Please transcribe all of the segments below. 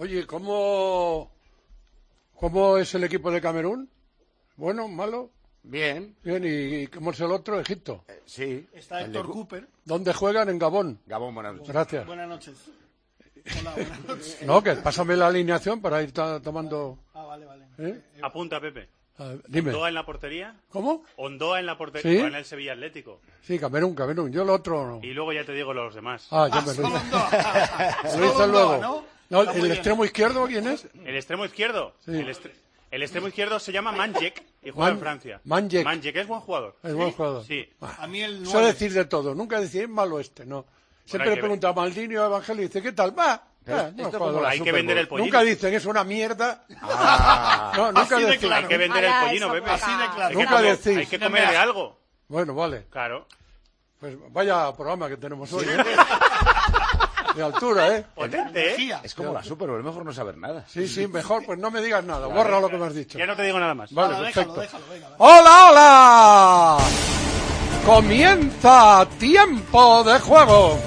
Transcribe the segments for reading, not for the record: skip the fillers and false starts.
Oye, ¿cómo es el equipo de Camerún? ¿Bueno, malo? Bien. Bien, ¿y cómo es el otro? Egipto. Sí. Está Héctor Cooper. ¿Dónde juegan? En Gabón. Gabón, buenas noches. Gracias. Buenas noches. Hola, buenas noches. No, que pásame la alineación para ir tomando... Vale. Apunta, Pepe. Dime. ¿Ondoa en la portería? ¿Cómo? ¿Ondoa en la portería? ¿Sí? ¿O en el Sevilla Atlético? Sí, Camerún. Yo lo otro no. Y luego ya te digo los demás. Ya me lo Solo dices. Ondoa. Lo Solo dices Ondoa, luego. ¿no? No, Está muy ¿el bien. extremo izquierdo quién es? ¿El extremo izquierdo? Sí. El extremo izquierdo se llama Manjek y juega en Francia. Manjek. Es buen jugador. Es buen jugador. Sí. A mí el Suele 9. decir de todo. Nunca decir es malo este, no. Siempre hay le que pregunta a Maldini o a Evangelio y dice, ¿qué tal? Esto como la Hay que vender el pollino. Nunca dicen, es una mierda. No, nunca Así de decimos. claro. Hay que vender el pollino, Pepe. Así de claro. Nunca decís. Hay que comer de algo. Bueno, vale. Claro. Pues vaya programa que tenemos hoy, ¿eh? De altura, ¿eh? Potente, ¿eh? Energía. Es como la Super Bowl, es mejor no saber nada. Sí, mejor, pues no me digas nada. Borra lo que me has dicho. Ya no te digo nada más. Vale, Nada, perfecto. déjalo, venga. ¡Hola! Comienza Tiempo de Juego.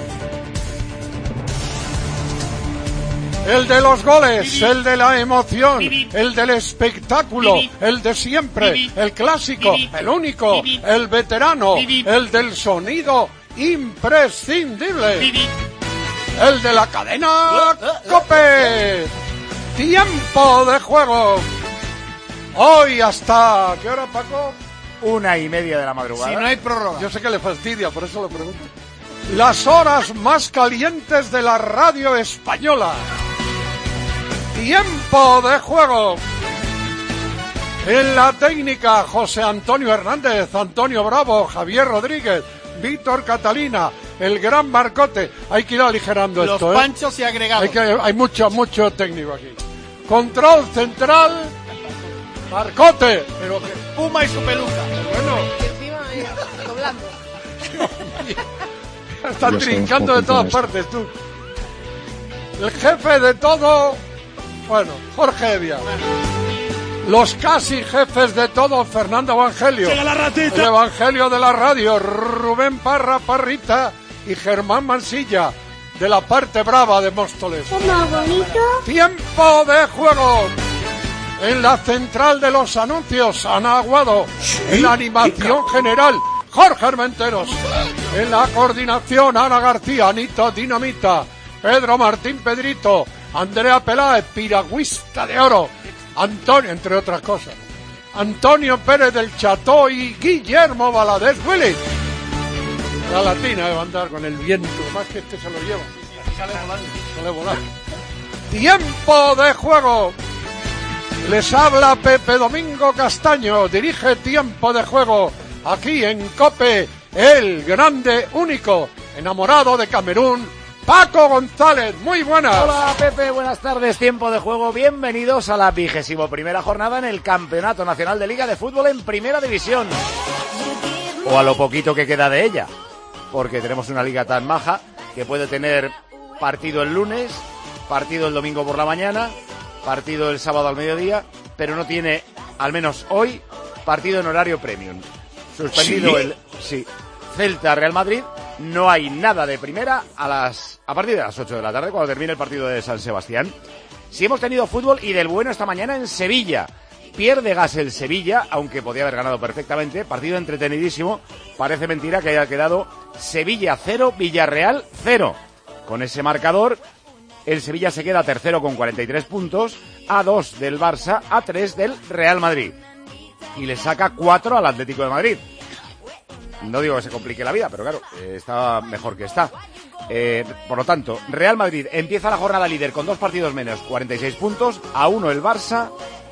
El de los goles, el de la emoción, el del espectáculo, el de siempre, el clásico, el único, el veterano, el del sonido imprescindible, el de la cadena COPE. Tiempo de Juego. Hoy hasta... ¿Qué hora, Paco? 1:30 de la madrugada. Si no hay prórroga. Yo sé que le fastidia, por eso lo pregunto. Las horas más calientes de la radio española. Tiempo de Juego. En la técnica, José Antonio Hernández, Antonio Bravo, Javier Rodríguez, Víctor Catalina, el gran Marcote. Hay que ir aligerando Los esto, panchos y agregados. hay mucho técnico aquí. Control central, Marcote. Pero que, Puma y su peluca. bueno, Y encima doblando. están trincando de todas partes, tú. El jefe de todo, bueno, Jorge Evia. Los casi jefes de todo, Fernando Evangelio. Llega la ratita. El Evangelio de la radio, Rubén Parrita y Germán Mansilla, de la parte brava de Móstoles. Tiempo de Juego. En la central de los anuncios, Ana Aguado. En la animación general, Jorge Armenteros. En la coordinación, Ana García, Anita Dinamita, Pedro Martín Pedrito, Andrea Peláez, piragüista de oro, Antonio, entre otras cosas, Antonio Pérez del Cható y Guillermo Valadez Willy. La latina va a andar con el viento, más que este se lo lleva. Sale volando. Tiempo de Juego. Les habla Pepe Domingo Castaño, dirige Tiempo de Juego, aquí en COPE, el grande, único, enamorado de Camerún, Paco González. Muy buenas. Hola Pepe, buenas tardes, Tiempo de Juego, bienvenidos a la 21ª jornada en el Campeonato Nacional de Liga de Fútbol en Primera División, o a lo poquito que queda de ella, porque tenemos una liga tan maja que puede tener partido el lunes, partido el domingo por la mañana, partido el sábado al mediodía, pero no tiene, al menos hoy, partido en horario premium. Suspendido ¿Sí? Celta Real Madrid, no hay nada de primera a partir de las 8 de la tarde, cuando termine el partido de San Sebastián. Sí hemos tenido fútbol y del bueno esta mañana en Sevilla. Pierde gas el Sevilla, aunque podía haber ganado perfectamente. Partido entretenidísimo. Parece mentira que haya quedado Sevilla 0, Villarreal 0. Con ese marcador, el Sevilla se queda tercero con 43 puntos, a 2 del Barça, a 3 del Real Madrid. Y le saca 4 al Atlético de Madrid. No digo que se complique la vida, pero claro, está mejor que está. Por lo tanto, Real Madrid empieza la jornada líder con 2 partidos menos, 46 puntos, a 1 el Barça,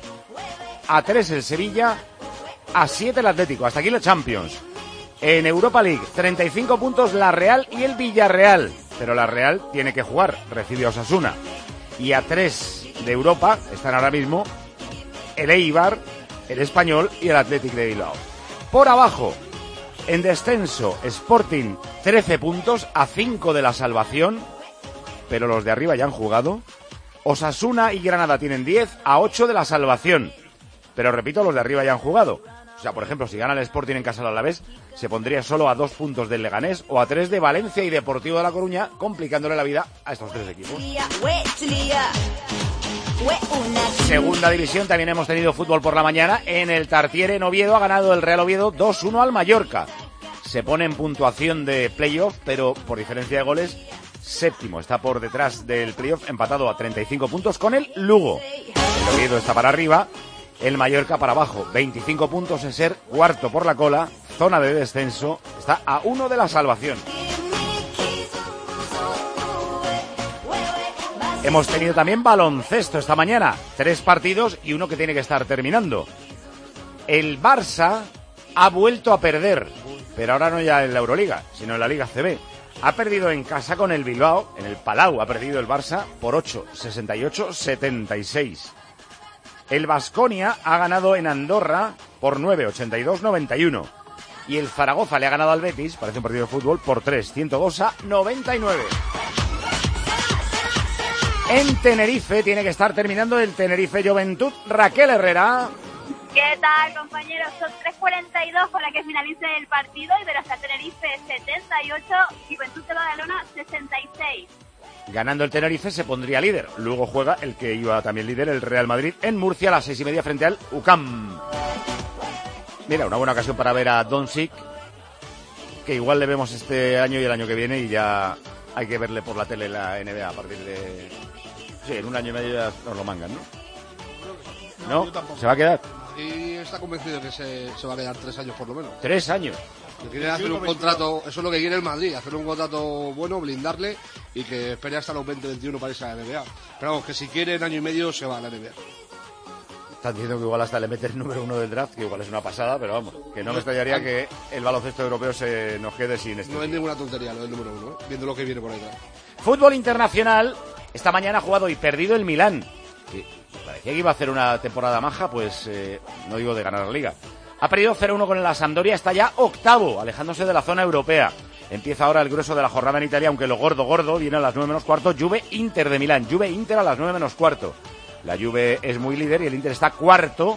a 3 el Sevilla, a 7 el Atlético. Hasta aquí la Champions. En Europa League, 35 puntos la Real y el Villarreal. Pero la Real tiene que jugar, recibe a Osasuna. Y a 3 de Europa están ahora mismo el Eibar, el Español y el Athletic de Bilbao. Por abajo, en descenso, Sporting 13 puntos, a 5 de la salvación, pero los de arriba ya han jugado. Osasuna y Granada tienen 10, a 8 de la salvación, pero repito, los de arriba ya han jugado. O sea, por ejemplo, si gana el Sporting en casa del Alavés, se pondría solo a 2 puntos del Leganés o a 3 de Valencia y Deportivo de La Coruña, complicándole la vida a estos 3 equipos. Segunda división, también hemos tenido fútbol por la mañana. En el Tartiere, en Oviedo, ha ganado el Real Oviedo 2-1 al Mallorca. Se pone en puntuación de playoff, pero por diferencia de goles, séptimo. Está por detrás del playoff, empatado a 35 puntos con el Lugo. El Oviedo está para arriba, el Mallorca para abajo. 25 puntos en ser cuarto por la cola, zona de descenso. Está a 1 de la salvación. Hemos tenido también baloncesto esta mañana. 3 partidos y uno que tiene que estar terminando. El Barça ha vuelto a perder, pero ahora no ya en la Euroliga, sino en la Liga CB. Ha perdido en casa con el Bilbao, en el Palau ha perdido el Barça por 8, 68-76. El Baskonia ha ganado en Andorra por 9, 82-91. Y el Zaragoza le ha ganado al Betis, parece un partido de fútbol, por 3, 102-99. En Tenerife tiene que estar terminando el Tenerife Juventud. Raquel Herrera. ¿Qué tal, compañeros? Son 3:42 con la que finalice el partido y verás a Tenerife 78, Juventud de Badalona 66. Ganando el Tenerife se pondría líder. Luego juega el que iba también líder, el Real Madrid, en Murcia a las 6:30 frente al UCAM. Mira, una buena ocasión para ver a Doncic, que igual le vemos este año y el año que viene y ya hay que verle por la tele la NBA a partir de... Sí, en un año y medio ya nos lo mangan, ¿no? ¿No? ¿Se va a quedar? Y está convencido que se va a quedar 3 años por lo menos. 3 años. Que quiere hacer un contrato, eso es lo que quiere el Madrid, hacer un contrato bueno, blindarle y que espere hasta los 20-21 para irse a la NBA. Pero vamos, que si quiere en año y medio se va a la NBA. Están diciendo que igual hasta le mete el número 1 del draft, que igual es una pasada, pero vamos, que no me extrañaría que el baloncesto europeo se nos quede sin este. No es ninguna tontería lo del número 1, viendo lo que viene por ahí detrás. Fútbol internacional, esta mañana ha jugado y perdido el Milán. Que parecía que iba a hacer una temporada maja, pues no digo de ganar la Liga. Ha perdido 0-1 con la Sampdoria, está ya octavo, alejándose de la zona europea. Empieza ahora el grueso de la jornada en Italia, aunque lo gordo viene a las 9 menos cuarto. Juve-Inter de Milán, Juve-Inter a las 9 menos cuarto. La Juve es muy líder y el Inter está cuarto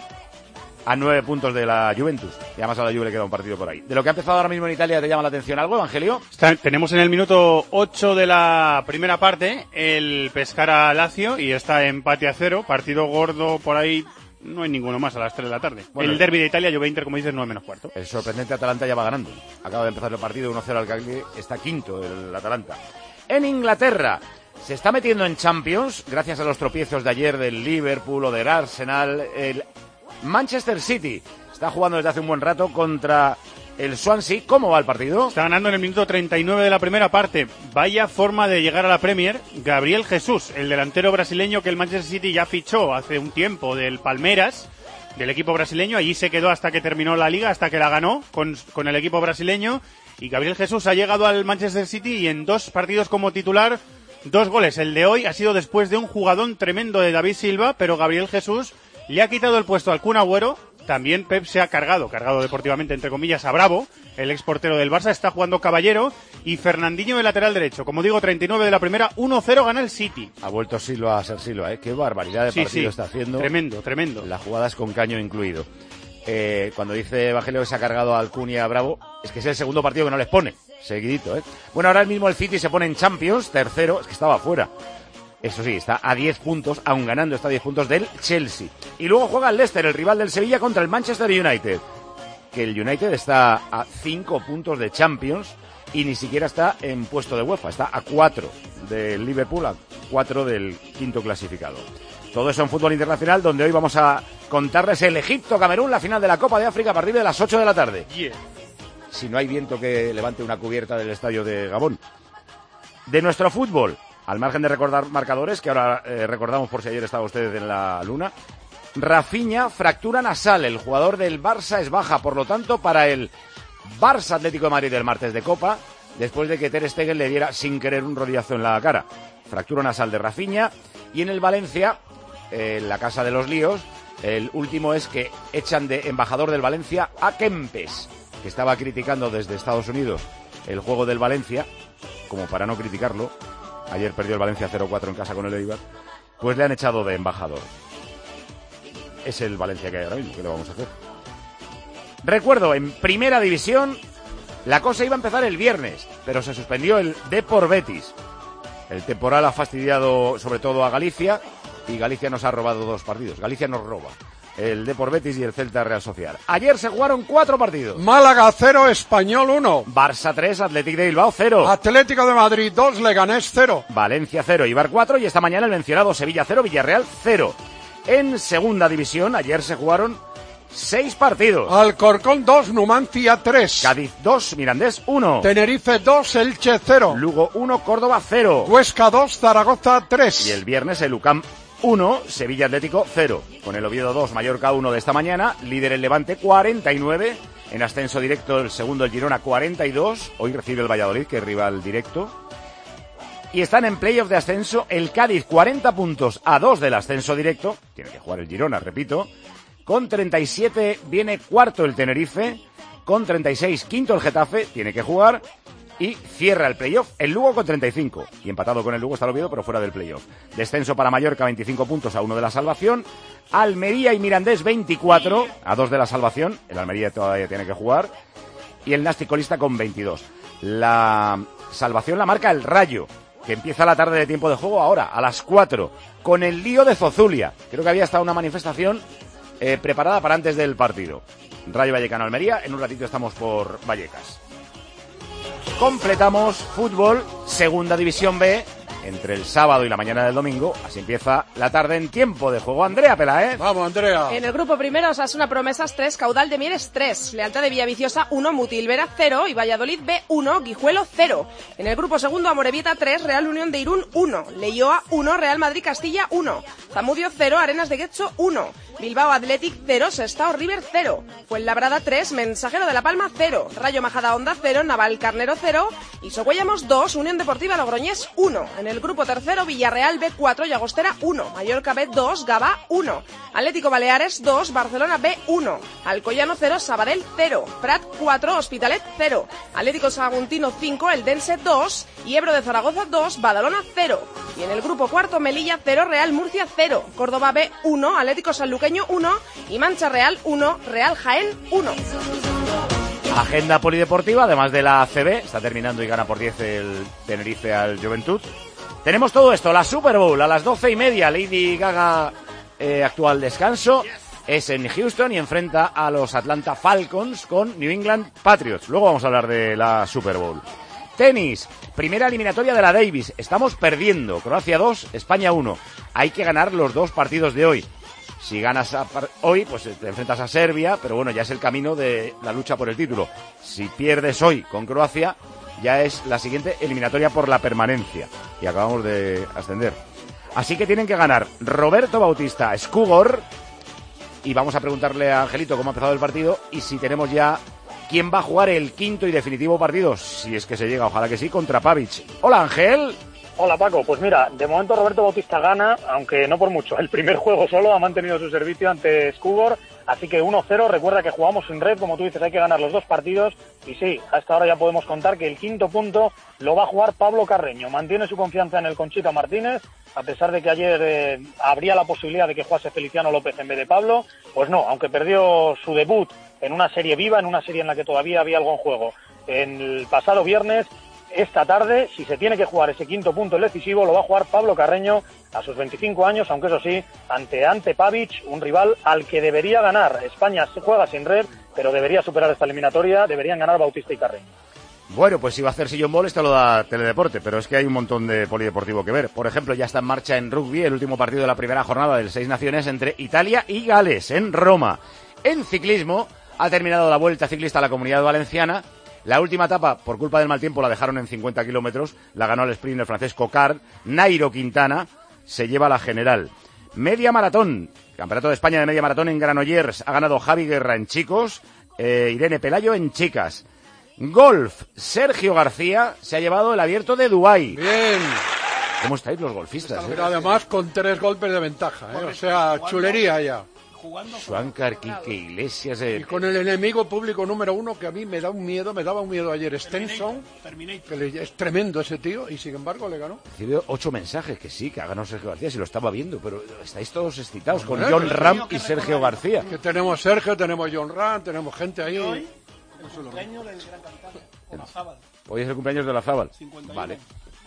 a 9 puntos de la Juventus. Y además a la Juve le queda un partido por ahí. De lo que ha empezado ahora mismo en Italia, ¿te llama la atención algo, Evangelio? Tenemos en el minuto 8 de la primera parte el Pescara-Lazio y está empate a 0. Partido gordo por ahí. No hay ninguno más a las 3 de la tarde. Bueno, el derbi de Italia, Juve-Inter, como dices, 9 menos cuarto. El sorprendente Atalanta ya va ganando. Acaba de empezar el partido 1-0 al Cagliari. Está quinto el Atalanta. En Inglaterra se está metiendo en Champions, gracias a los tropiezos de ayer del Liverpool o del Arsenal. El Manchester City está jugando desde hace un buen rato contra el Swansea. ¿Cómo va el partido? Está ganando en el minuto 39 de la primera parte. Vaya forma de llegar a la Premier. Gabriel Jesús, el delantero brasileño que el Manchester City ya fichó hace un tiempo del Palmeiras, del equipo brasileño. Allí se quedó hasta que terminó la liga, hasta que la ganó con el equipo brasileño. Y Gabriel Jesús ha llegado al Manchester City y en 2 partidos como titular, 2 goles. El de hoy ha sido después de un jugadón tremendo de David Silva, pero Gabriel Jesús le ha quitado el puesto al Kun Agüero. También Pep se ha cargado deportivamente, entre comillas, a Bravo, el exportero del Barça. Está jugando Caballero y Fernandinho de lateral derecho. Como digo, 39 de la primera, 1-0 gana el City. Ha vuelto Silva a ser Silva, ¿eh? Qué barbaridad de partido está haciendo. Tremendo. Las jugadas con caño incluido. Cuando dice Evangelio que se ha cargado al Kun y a Bravo, es que es el segundo partido que no les pone. Seguidito, ¿eh? Bueno, ahora mismo el City se pone en Champions, tercero, es que estaba fuera. Eso sí, está a 10 puntos, aún ganando está a 10 puntos del Chelsea. Y luego juega el Leicester, el rival del Sevilla, contra el Manchester United. Que el United está a 5 puntos de Champions y ni siquiera está en puesto de UEFA. Está a 4 del Liverpool, a 4 del quinto clasificado. Todo eso en fútbol internacional, donde hoy vamos a contarles el Egipto-Camerún, la final de la Copa de África a partir de las 8 de la tarde. Yeah. Si no hay viento que levante una cubierta del estadio de Gabón. De nuestro fútbol, al margen de recordar marcadores, que ahora recordamos por si ayer estaba usted en la luna, Rafinha fractura nasal, el jugador del Barça es baja, por lo tanto, para el Barça Atlético de Madrid del martes de Copa, después de que Ter Stegen le diera sin querer un rodillazo en la cara. Fractura nasal de Rafinha. Y en el Valencia, en la casa de los líos, el último es que echan de embajador del Valencia a Kempes, que estaba criticando desde Estados Unidos el juego del Valencia, como para no criticarlo. Ayer perdió el Valencia 0-4 en casa con el Eibar. Pues le han echado de embajador. Es el Valencia que hay ahora mismo, ¿qué le vamos a hacer? Recuerdo, en Primera División, la cosa iba a empezar el viernes, pero se suspendió el Depor Betis. El temporal ha fastidiado sobre todo a Galicia y Galicia nos ha robado 2 partidos. Galicia nos roba. El Depor Betis y el Celta Real Sociedad. Ayer se jugaron 4 partidos. Málaga 0, Español 1. Barça 3, Athletic de Bilbao 0. Atlético de Madrid 2, Leganés 0. Valencia 0, Eibar 4 y esta mañana el mencionado Sevilla 0, Villarreal 0. En segunda división ayer se jugaron 6 partidos. Alcorcón 2, Numancia 3. Cádiz 2, Mirandés 1. Tenerife 2, Elche 0. Lugo 1, Córdoba 0. Huesca 2, Zaragoza 3. Y el viernes el UCAM 1, Sevilla Atlético 0. Con el Oviedo 2, Mallorca 1 de esta mañana. Líder el Levante 49. En ascenso directo el segundo el Girona 42. Hoy recibe el Valladolid, que es rival directo. Y están en playoff de ascenso el Cádiz 40 puntos a 2 del ascenso directo. Tiene que jugar el Girona, repito. Con 37 viene cuarto el Tenerife. Con 36 quinto el Getafe. Tiene que jugar. Y cierra el playoff el Lugo con 35. Y empatado con el Lugo está el Oviedo, pero fuera del playoff. Descenso para Mallorca, 25 puntos a 1 de la salvación. Almería y Mirandés, 24 a 2 de la salvación. El Almería todavía tiene que jugar. Y el Nástic colista con 22. La salvación la marca el Rayo, que empieza la tarde de tiempo de juego ahora, a las 4, con el lío de Zozulia. Creo que había estado una manifestación preparada para antes del partido. Rayo Vallecano Almería, en un ratito estamos por Vallecas. Completamos fútbol, segunda división B, entre el sábado y la mañana del domingo. Así empieza la tarde en tiempo de juego. Andrea Peláez. Vamos, Andrea. En el grupo primero, Osasuna Promesas 3, Caudal de Mieres 3, Lealtad de Villaviciosa 1, Mutilvera 0 y Valladolid B 1, Guijuelo 0. En el grupo segundo, Amorebieta 3, Real Unión de Irún 1, Leioa 1, Real Madrid Castilla 1, Zamudio 0, Arenas de Guecho 1, Bilbao Athletic 0, Sestao River 0, Fuenlabrada 3, Mensajero de la Palma 0, Rayo Majadahonda 0, Naval Carnero 0 y Socuellamos 2, Unión Deportiva Logroñés 1. En el grupo tercero, Villarreal B4, Llagostera 1, Mallorca B2, Gavá 1, Atlético Baleares 2, Barcelona B1, Alcoyano 0, Sabadell 0, Prat 4, Hospitalet 0, Atlético Saguntino 5, Eldense 2 y Ebro de Zaragoza 2, Badalona 0. Y en el grupo cuarto, Melilla 0, Real Murcia 0, Córdoba B1, Atlético Sanluqueño 1 y Mancha Real 1, Real Jaén 1. Agenda polideportiva, además de la ACB, está terminando y gana por 10 el Tenerife al Juventud. Tenemos todo esto, la Super Bowl a las 12:30, Lady Gaga actual descanso, es en Houston y enfrenta a los Atlanta Falcons con New England Patriots. Luego vamos a hablar de la Super Bowl. Tenis, primera eliminatoria de la Davis, estamos perdiendo, Croacia 2, España 1. Hay que ganar los 2 partidos de hoy. Si ganas hoy, pues te enfrentas a Serbia, pero bueno, ya es el camino de la lucha por el título. Si pierdes hoy con Croacia, ya es la siguiente eliminatoria por la permanencia. Y acabamos de ascender. Así que tienen que ganar Roberto Bautista Skugor. Y vamos a preguntarle a Angelito cómo ha empezado el partido y si tenemos ya quién va a jugar el quinto y definitivo partido, si es que se llega, ojalá que sí, contra Pavic. Hola, Ángel. Hola Paco, pues mira, de momento Roberto Bautista gana, aunque no por mucho. El primer juego solo ha mantenido su servicio ante Skugor, así que 1-0. Recuerda que jugamos sin red, como tú dices, hay que ganar los 2 partidos. Y sí, hasta ahora ya podemos contar que el quinto punto lo va a jugar Pablo Carreño. Mantiene su confianza en el Conchita Martínez, a pesar de que ayer habría la posibilidad de que jugase Feliciano López en vez de Pablo. Pues no, aunque perdió su debut en una serie viva, en una serie en la que todavía había algo en juego, en el pasado viernes. Esta tarde, si se tiene que jugar ese quinto punto, el decisivo, lo va a jugar Pablo Carreño a sus 25 años, aunque eso sí, ante Pavic, un rival al que debería ganar. España se juega sin red, pero debería superar esta eliminatoria, deberían ganar Bautista y Carreño. Bueno, pues si va a hacer sillón ball, esto lo da Teledeporte, pero es que hay un montón de polideportivo que ver. Por ejemplo, ya está en marcha en rugby el último partido de la primera jornada del 6 Naciones entre Italia y Gales, en Roma. En ciclismo, ha terminado la Vuelta Ciclista a la Comunidad Valenciana. La última etapa, por culpa del mal tiempo, la dejaron en 50 kilómetros. La ganó el sprinter francés Cocard. Nairo Quintana se lleva la general. Media maratón. Campeonato de España de media maratón en Granollers. Ha ganado Javi Guerra en chicos. Irene Pelayo en chicas. Golf. Sergio García se ha llevado el Abierto de Dubái. Bien. ¿Cómo estáis los golfistas? Pero además con 3 golpes de ventaja, O sea, chulería ya. Suáncar, Quique Iglesias... Y con el enemigo público número 1 que a mí me daba un miedo ayer, Stenson, que es tremendo ese tío, y sin embargo le ganó. Recibió 8 mensajes, que sí, que ha ganado Sergio García, si lo estaba viendo, pero estáis todos excitados con John Ram y Sergio García. Que tenemos Sergio, tenemos John Ram, tenemos gente ahí. Hoy, el cumpleaños del gran capitán, Olazábal. Hoy es el cumpleaños de Olazábal. Vale.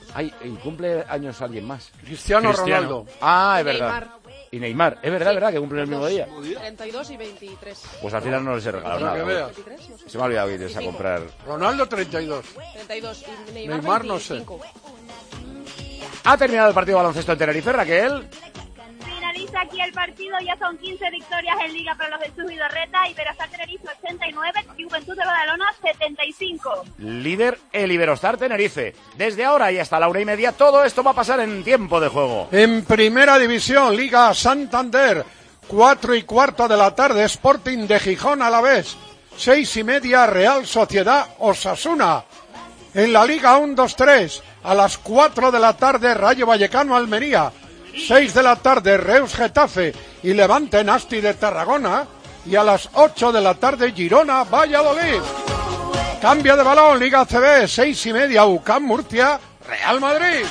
Ay, y cumple años alguien más. Cristiano Ronaldo. Ah, es Y verdad. Neymar. Y Neymar, es verdad, que cumplen el mismo día. 32 y 23. Pues al final no les he regalado Para que nada. veas. 23, no sé. Se me ha olvidado irles a comprar. Ronaldo 32. 32 y Neymar, Neymar no sé. 25. Ha terminado el partido de baloncesto en Tenerife, Raquel. Finaliza aquí el partido, ya son 15 victorias en Liga para los de Subidorreta, Iberostar Tenerife 89, Juventud de Badalona 75. Líder el Iberostar Tenerife. Desde ahora y hasta la 1:30, todo esto va a pasar en tiempo de juego. En primera división, Liga Santander, 4:15 de la tarde, Sporting de Gijón Alavés, 6:30 Real Sociedad Osasuna. En la Liga 1-2-3, a las 4 de la tarde, Rayo Vallecano Almería, 6 de la tarde, Reus Getafe y Levante Nasti de Tarragona, y a las 8 de la tarde, Girona Valladolid. Cambio de balón, Liga ACB, 6:30, UCAM Murcia, Real Madrid.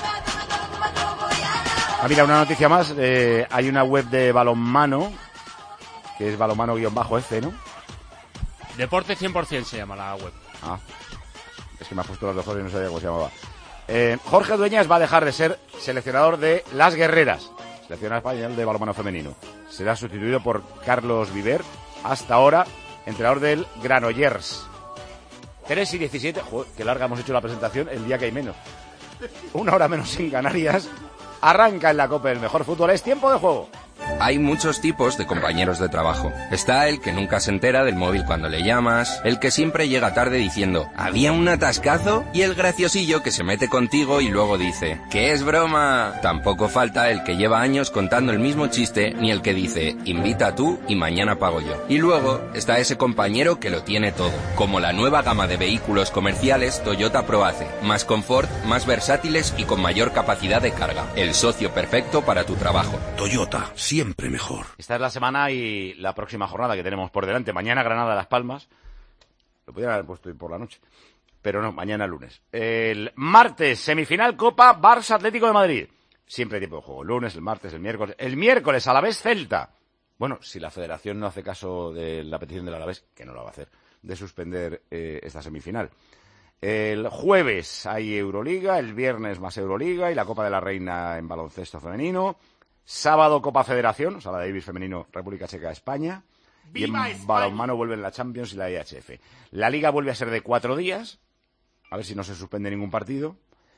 Ah, mira, una noticia más. Hay una web de balonmano, que es balonmano-F, ¿no? Deporte 100% se llama la web. Ah, es que me ha puesto los mejores y no sabía cómo se llamaba. Jorge Dueñas va a dejar de ser seleccionador de Las Guerreras, seleccionador español de balonmano femenino. Será sustituido por Carlos Viver, hasta ahora entrenador del Granollers. 3:17, joder, qué larga hemos hecho la presentación el día que hay menos. 1 hora menos en Canarias. Arranca en la Copa del Mejor Fútbol, es tiempo de juego. Hay muchos tipos de compañeros de trabajo. Está el que nunca se entera del móvil cuando le llamas, el que siempre llega tarde diciendo ¿había un atascazo? Y el graciosillo que se mete contigo y luego dice ¿qué es broma? Tampoco falta el que lleva años contando el mismo chiste, ni el que dice invita tú y mañana pago yo. Y luego está ese compañero que lo tiene todo, como la nueva gama de vehículos comerciales Toyota ProAce, más confort, más versátiles y con mayor capacidad de carga. El socio perfecto para tu trabajo. Toyota, siempre mejor. Esta es la semana y la próxima jornada que tenemos por delante. Mañana Granada Las Palmas. Lo podrían haber puesto hoy por la noche, pero no, mañana lunes. El martes, semifinal Copa Barça Atlético de Madrid. Siempre hay tiempo de juego. El lunes, el martes, el miércoles. El miércoles, Alavés Celta. Bueno, si la federación no hace caso de la petición del Alavés, que no la va a hacer, de suspender esta semifinal. El jueves hay Euroliga, el viernes más Euroliga y la Copa de la Reina en baloncesto femenino. Sábado Copa Federación, Sala Davis femenino, República Checa, España. Y en balonmano vuelven la Champions y la IHF. La Liga vuelve a ser de 4 días. A ver si no se suspende ningún partido.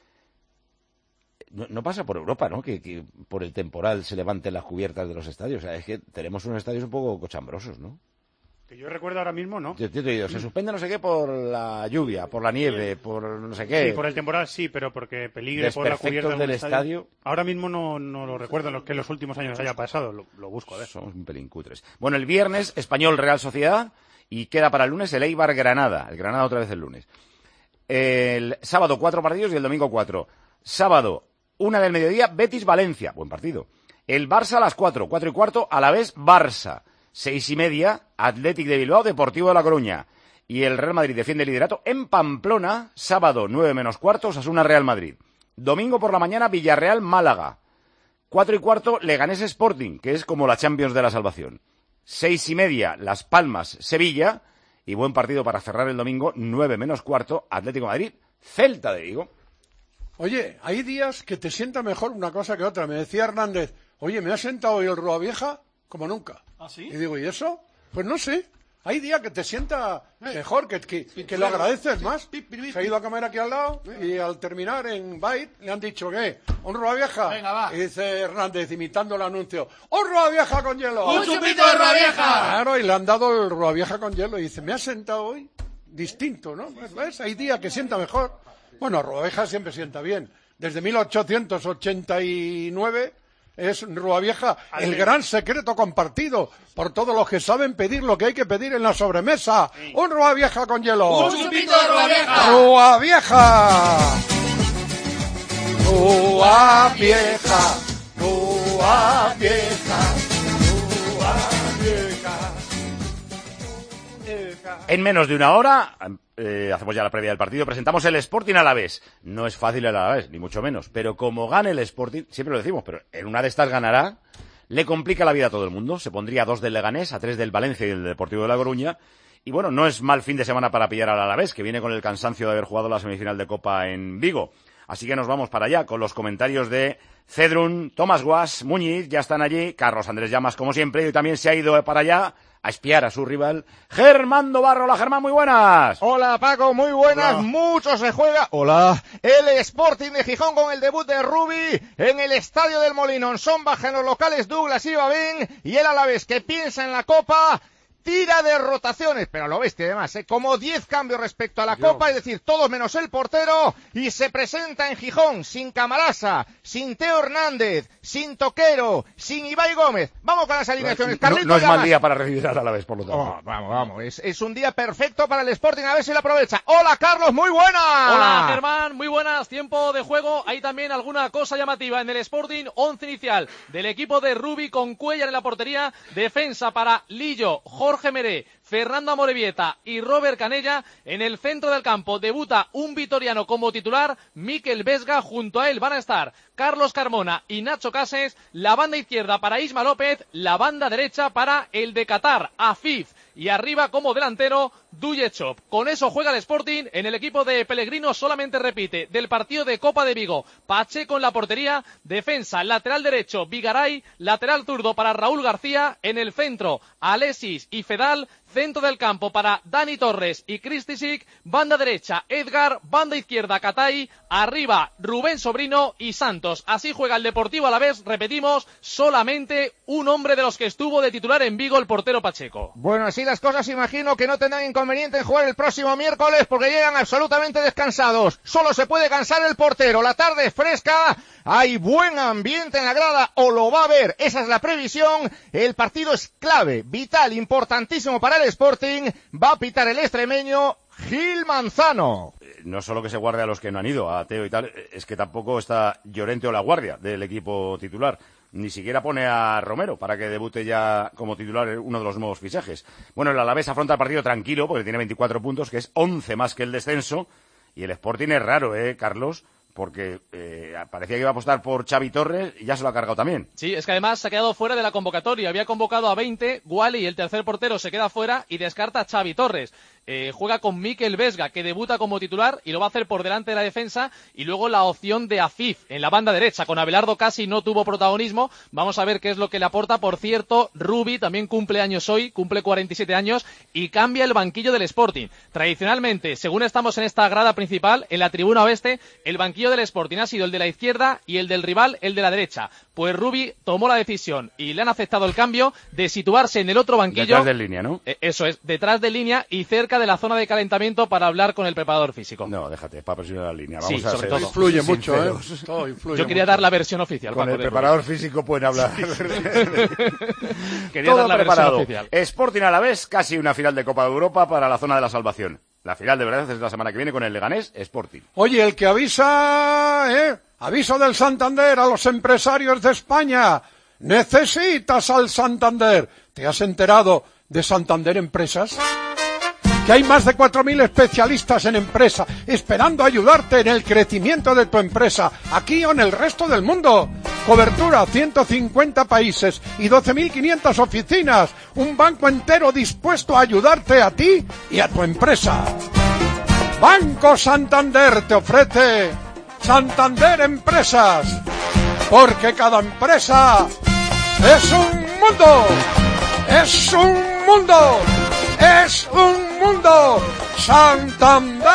No pasa por Europa, ¿no? Que por el temporal se levanten las cubiertas de los estadios. O sea, es que tenemos unos estadios un poco cochambrosos, ¿no? Que yo recuerdo ahora mismo, ¿no? Yo te digo, se suspende no sé qué por la lluvia, por la nieve, por no sé qué. Sí, por el temporal sí, pero porque peligre por la cubierta del estadio. Ahora mismo no lo recuerdo que en los últimos años haya pasado, lo busco a ver. Somos un pelín cutres. Bueno, el viernes, Español Real Sociedad, y queda para el lunes el Eibar Granada. El Granada otra vez el lunes. El sábado 4 partidos y el domingo 4. Sábado, 1 del mediodía, Betis Valencia. Buen partido. El Barça a las 4, 4:15, Alavés Barça. 6:30, Athletic de Bilbao, Deportivo de La Coruña. Y el Real Madrid defiende el liderato en Pamplona, sábado 9 menos cuarto, Osasuna Real Madrid. Domingo por la mañana, Villarreal Málaga. 4:15, Leganés Sporting, que es como la Champions de la salvación. 6:30, Las Palmas Sevilla. Y buen partido para cerrar el domingo, 9 menos cuarto, Atlético de Madrid, Celta de Vigo. Oye, hay días que te sienta mejor una cosa que otra. Me decía Hernández, oye, me ha sentado hoy el Ruavieja como nunca. ¿Ah, sí? Y digo, ¿y eso? Pues no sé. Hay días que te sienta mejor, que lo agradeces más. Se ha ido a comer aquí al lado y al terminar en Byte le han dicho, ¿qué? ¿Un Ruavieja? Venga, va. Y dice Hernández, imitando el anuncio, ¡un Ruavieja con hielo! ¡Un chupito de Ruavieja! Claro, y le han dado el Ruavieja con hielo. Y dice, me ha sentado hoy distinto, ¿no? ¿Ves? Hay días que sienta mejor. Bueno, Ruavieja siempre sienta bien. Desde 1889... es Ruavieja el gran secreto compartido por todos los que saben pedir lo que hay que pedir en la sobremesa. Sí. ¡Un Ruavieja con hielo! ¡Un chupito de Ruavieja! ¡Ruavieja! ¡Ruavieja! ¡Ruavieja! ¡Ruavieja! En menos de una hora, hacemos ya la previa del partido, presentamos el Sporting Alavés. No es fácil el Alavés, ni mucho menos, pero como gane el Sporting, siempre lo decimos, pero en una de estas ganará, le complica la vida a todo el mundo. Se pondría a 2 del Leganés, a 3 del Valencia y del Deportivo de La Coruña. Y bueno, no es mal fin de semana para pillar al Alavés, que viene con el cansancio de haber jugado la semifinal de Copa en Vigo. Así que nos vamos para allá con los comentarios de Cedrún, Tomás Guas, Muñiz, ya están allí, Carlos Andrés Llamas como siempre, y hoy también se ha ido para allá a espiar a su rival, Germán Dobarro. Hola, Germán, muy buenas. Hola, Paco, muy buenas. Hola. Mucho se juega. Hola. El Sporting de Gijón con el debut de Rubi en el Estadio del Molinón. Son bajas los locales Douglas y Babín, y el Alavés, que piensa en la Copa, tira de rotaciones, pero lo bestia además, como 10 cambios respecto a la Copa, es decir, todos menos el portero, y se presenta en Gijón sin Camarasa, sin Teo Hernández, sin Toquero, sin Ibai Gómez. Vamos con las alineaciones. No es mal día para recibir a la vez, por lo tanto. Vamos. Es un día perfecto para el Sporting, a ver si lo aprovecha. Hola, Carlos, muy buenas. Hola, Germán, muy buenas. Tiempo de juego. Hay también alguna cosa llamativa en el Sporting. 11 inicial del equipo de Rubi con Cuellar en la portería. Defensa para Lillo, Jorge Meré, Fernando Amorebieta y Robert Canella. En el centro del campo debuta un vitoriano como titular, Mikel Vesga. Junto a él van a estar Carlos Carmona y Nacho Cases. La banda izquierda para Isma López, la banda derecha para el de Qatar, Afif, y arriba como delantero Duyechop. Con eso juega el Sporting. En el equipo de Pellegrino solamente repite del partido de Copa de Vigo Pacheco en la portería, defensa lateral derecho Vigaray, lateral zurdo para Raúl García, en el centro Alexis y Fedal, centro del campo para Dani Torres y Kristisic, banda derecha Edgar, banda izquierda Catay, arriba Rubén Sobrino y Santos. Así juega el Deportivo Alavés, repetimos, solamente un hombre de los que estuvo de titular en Vigo, el portero Pacheco. Bueno, así las cosas, imagino que no tendrán inconveniente en jugar el próximo miércoles porque llegan absolutamente descansados. Solo se puede cansar el portero. La tarde es fresca, hay buen ambiente en la grada, o lo va a haber, esa es la previsión. El partido es clave, vital, importantísimo para el Sporting. Va a pitar el extremeño Gil Manzano. No solo que se guarde a los que no han ido, a Teo y tal, es que tampoco está Llorente o la guardia del equipo titular. Ni siquiera pone a Romero para que debute ya como titular en uno de los nuevos fichajes. Bueno, el Alavés afronta el partido tranquilo porque tiene 24 puntos, que es 11 más que el descenso. Y el Sporting es raro, Carlos, porque parecía que iba a apostar por Xavi Torres y ya se lo ha cargado también. Sí, es que además se ha quedado fuera de la convocatoria. Había convocado a 20, Wally, el tercer portero, se queda fuera y descarta a Xavi Torres. Juega con Mikel Vesga, que debuta como titular y lo va a hacer por delante de la defensa, y luego la opción de Afif en la banda derecha. Con Abelardo casi no tuvo protagonismo. Vamos a ver qué es lo que le aporta. Por cierto, Rubi también cumple años hoy, cumple 47 años y cambia el banquillo del Sporting. Tradicionalmente, según estamos en esta grada principal, en la tribuna oeste, el banquillo del Sporting ha sido el de la izquierda y el del rival el de la derecha. Pues Rubi tomó la decisión y le han aceptado el cambio de situarse en el otro banquillo. Detrás de línea, ¿no? Eso es, detrás de línea y cerca de la zona de calentamiento para hablar con el preparador físico. No, déjate, para presionar la línea. Vamos a sobre todo. Influye mucho, Todo influye. Yo quería dar la versión oficial. Con el preparador físico pueden hablar. Quería todo dar la preparado. versión oficial. Sporting Alavés, casi una final de Copa de Europa para la zona de la salvación. La final de verdad es la semana que viene con el Leganés Sporting. Oye, el que avisa, aviso del Santander a los empresarios de España. Necesitas al Santander. ¿Te has enterado de Santander Empresas? Que hay más de 4.000 especialistas en empresa esperando ayudarte en el crecimiento de tu empresa, aquí o en el resto del mundo. Cobertura a 150 países y 12.500 oficinas. Un banco entero dispuesto a ayudarte a ti y a tu empresa. Banco Santander te ofrece Santander Empresas, porque cada empresa es un mundo. Es un mundo. ¡Es un mundo! ¡Santander!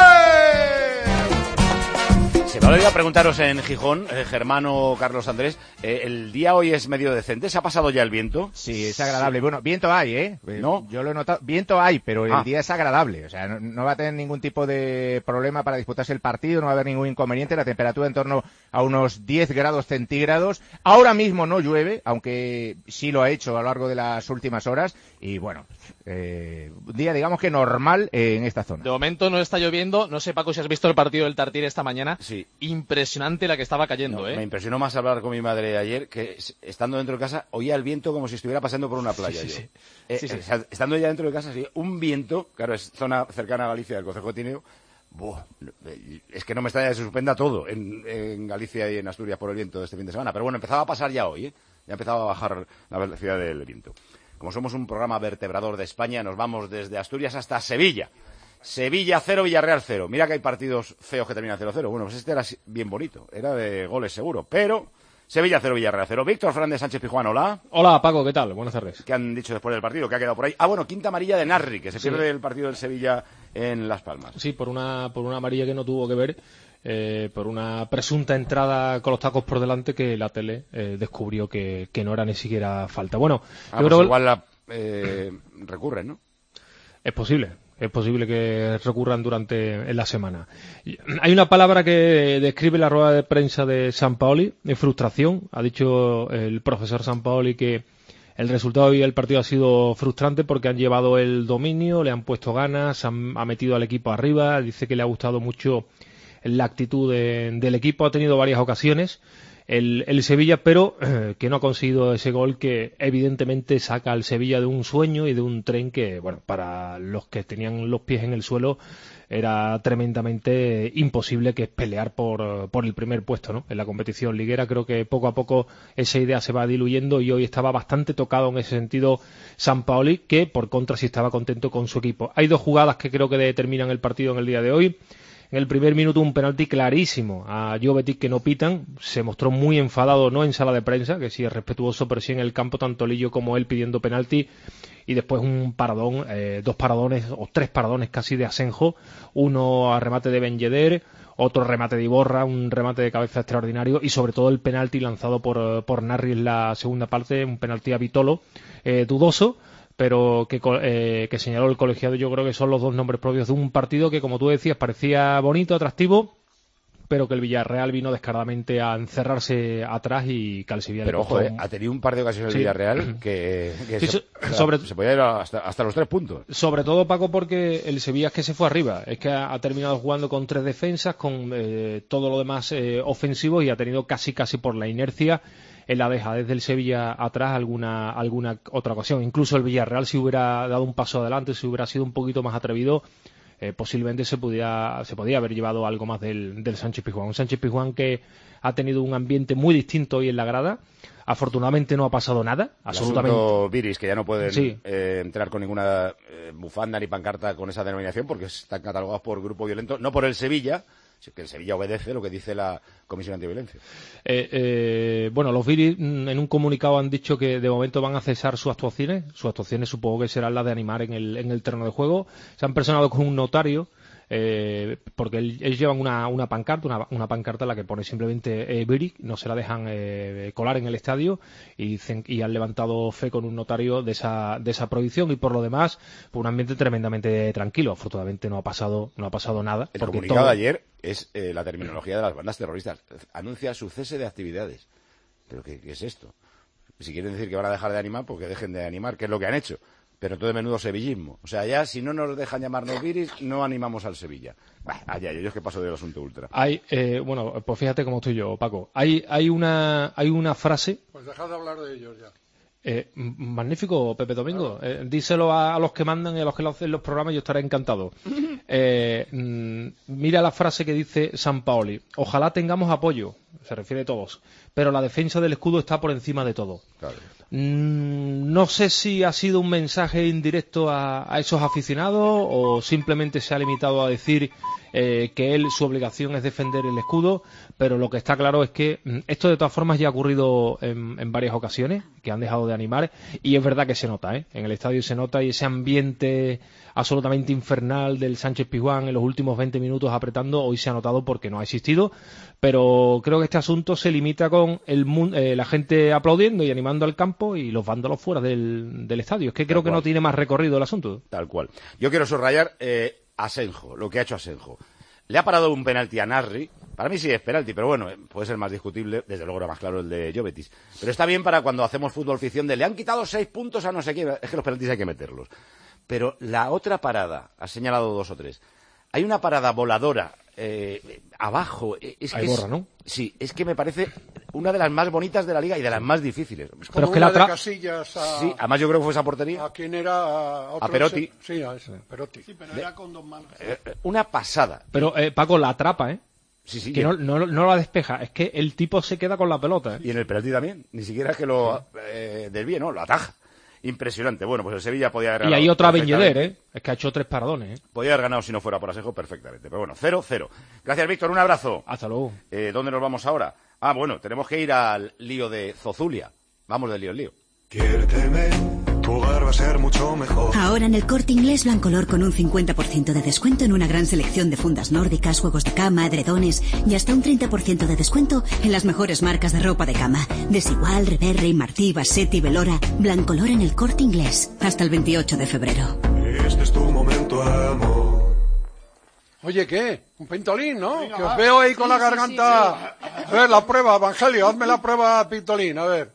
Se me ha olvidado preguntaros en Gijón, Germán o Carlos Andrés, ¿el día hoy es medio decente? ¿Se ha pasado ya el viento? Sí, es agradable. Sí. Bueno, viento hay, ¿No? Yo lo he notado. Viento hay, pero el día es agradable. O sea, no va a tener ningún tipo de problema para disputarse el partido, no va a haber ningún inconveniente. La temperatura en torno a unos 10 grados centígrados. Ahora mismo no llueve, aunque sí lo ha hecho a lo largo de las últimas horas. Y bueno, un día digamos que normal en esta zona. De momento no está lloviendo. No sé, Paco, si has visto el partido del Tartiere esta mañana. Sí. Impresionante la que estaba cayendo, Me impresionó más hablar con mi madre ayer, que estando dentro de casa oía el viento como si estuviera pasando por una playa. Sí. Estando ya dentro de casa, sí, un viento, claro, es zona cercana a Galicia, del Concejo de Tineo. Es que no me extraña que se suspenda todo en Galicia y en Asturias por el viento de este fin de semana. Pero bueno, empezaba a pasar ya hoy, ya empezaba a bajar la velocidad del viento. Como somos un programa vertebrador de España, nos vamos desde Asturias hasta Sevilla. Sevilla 0, Villarreal 0. Mira que hay partidos feos que terminan 0-0. Bueno, pues este era bien bonito. Era de goles seguro. Pero Sevilla 0, Villarreal 0. Víctor Fernández Sánchez Pizjuán, hola. Hola, Paco, ¿qué tal? Buenas tardes. ¿Qué han dicho después del partido? ¿Qué ha quedado por ahí? Ah, bueno, quinta amarilla de Narri, que se pierde el partido del Sevilla en Las Palmas. Sí, por una amarilla que no tuvo que ver, por una presunta entrada con los tacos por delante que la tele descubrió que no era ni siquiera falta. Bueno, yo creo igual recurren, ¿no? Es posible que recurran en la semana. Hay una palabra que describe la rueda de prensa de Sampaoli, frustración. Ha dicho el profesor Sampaoli que el resultado y el partido ha sido frustrante porque han llevado el dominio, le han puesto ganas, ha metido al equipo arriba. Dice que le ha gustado mucho la actitud del equipo, ha tenido varias ocasiones el Sevilla, pero que no ha conseguido ese gol que evidentemente saca al Sevilla de un sueño y de un tren que, bueno, para los que tenían los pies en el suelo era tremendamente imposible, que es pelear por el primer puesto, ¿no? En la competición liguera. Creo que poco a poco esa idea se va diluyendo y hoy estaba bastante tocado en ese sentido Sampaoli, que por contra sí estaba contento con su equipo. Hay dos jugadas que creo que determinan el partido en el día de hoy. En el primer minuto un penalti clarísimo a Jovetic que no pitan, se mostró muy enfadado, no en sala de prensa, que sí es respetuoso, pero sí en el campo, tanto Lillo como él pidiendo penalti, y después un paradón, dos paradones o tres paradones casi de Asenjo, uno a remate de Ben Yedder, otro remate de Iborra, un remate de cabeza extraordinario y sobre todo el penalti lanzado por Narri en la segunda parte, un penalti a Vitolo, dudoso, pero que señaló el colegiado. Yo creo que son los dos nombres propios de un partido que, como tú decías, parecía bonito, atractivo, pero que el Villarreal vino descaradamente a encerrarse atrás y que al Sevilla pero ojo, ha tenido un par de ocasiones el Villarreal que sí, se podía ir hasta los 3 puntos. Sobre todo, Paco, porque el Sevilla es que se fue arriba, es que ha terminado jugando con 3 defensas, con todo lo demás ofensivo, y ha tenido casi por la inercia en la dejadez del Sevilla atrás alguna otra ocasión. Incluso el Villarreal, si hubiera dado un paso adelante, si hubiera sido un poquito más atrevido, posiblemente se podía haber llevado algo más del Sánchez Pizjuán. Un Sánchez Pizjuán que ha tenido un ambiente muy distinto hoy en la grada. Afortunadamente no ha pasado nada, absolutamente. El asunto Viris, que ya no pueden entrar con ninguna bufanda ni pancarta con esa denominación porque están catalogados por grupo violento, no por el Sevilla, que el Sevilla obedece lo que dice la Comisión Antiviolencia. Bueno, los Viris en un comunicado han dicho que de momento van a cesar sus actuaciones. Sus actuaciones supongo que serán las de animar en el terreno de juego. Se han personado con un notario, porque ellos llevan una pancarta en la que pone simplemente Viris, no se la dejan colar en el estadio, y han levantado fe con un notario de esa prohibición, y por lo demás, pues un ambiente tremendamente tranquilo. Afortunadamente no ha pasado nada. El comunicado de ayer es la terminología de las bandas terroristas. Anuncia su cese de actividades. ¿Pero qué es esto? Si quieren decir que van a dejar de animar, pues que dejen de animar, que es lo que han hecho. Pero todo de menudo sevillismo. O sea, ya si no nos dejan llamarnos Viris, no animamos al Sevilla. Allá, yo es que paso del asunto ultra. Bueno, pues fíjate cómo estoy yo, Paco. Hay una frase. Pues dejad de hablar de ellos ya. Magnífico, Pepe Domingo. Díselo a los que mandan y a los que lo hacen los programas, yo estaré encantado. Mira la frase que dice Sampaoli: ojalá tengamos apoyo, se refiere a todos, pero la defensa del escudo está por encima de todo. Claro. No sé si ha sido un mensaje indirecto a esos aficionados o simplemente se ha limitado a decir que su obligación es defender el escudo, pero lo que está claro es que esto de todas formas ya ha ocurrido en varias ocasiones, que han dejado de animar, y es verdad que se nota, en el estadio se nota, y ese ambiente absolutamente infernal del Sánchez Pizjuán en los últimos 20 minutos apretando, hoy se ha notado porque no ha existido, pero creo que este asunto se limita con la gente aplaudiendo y animando al campo y los vándalos fuera del estadio. Es que creo que no tiene más recorrido el asunto. Tal cual. Yo quiero subrayar Asenjo, lo que ha hecho Asenjo. Le ha parado un penalti a Narri. Para mí sí es penalti, pero bueno, puede ser más discutible. Desde luego era más claro el de Jovetic. Pero está bien para cuando hacemos fútbol ficción de le han quitado 6 puntos a no sé quién. Es que los penaltis hay que meterlos. Pero la otra parada, has señalado 2 o 3. Hay una parada voladora abajo. Hay borra, ¿no? Sí, es que me parece una de las más bonitas de la Liga y de las más difíciles. Es como una de Casillas sí, además yo creo que fue esa portería. ¿A quién era? A Perotti. Sí, a ese, Perotti. Sí, pero era con 2 manos. Una pasada. Pero Paco la atrapa, Sí, que no la despeja, es que el tipo se queda con la pelota. Y en el penalti también, ni siquiera es que lo desvíe, no, lo ataja. Impresionante. Bueno, pues el Sevilla podía haber Y ganado. hay otra Beñeder, es que ha hecho 3 paradones. Podía haber ganado si no fuera por Asenjo perfectamente. Pero bueno, 0-0. Gracias, Víctor. Un abrazo. Hasta luego. ¿Dónde nos vamos ahora? Ah, bueno, tenemos que ir al lío de Zozulia. Vamos del lío al lío. Quiérteme, tu hogar va a ser mucho mejor. Ahora en el Corte Inglés Blancolor con un 50% de descuento en una gran selección de fundas nórdicas, juegos de cama, edredones y hasta un 30% de descuento en las mejores marcas de ropa de cama. Desigual, Reverrey, Martí, Bassetti, Velora. Blancolor en el Corte Inglés. Hasta el 28 de febrero. Este es tu momento, amor. Oye, ¿qué? Un pintolín, ¿no? Venga, que os veo ahí con la garganta. Sí. A ver, la prueba, Evangelio, hazme la prueba, pintolín, a ver.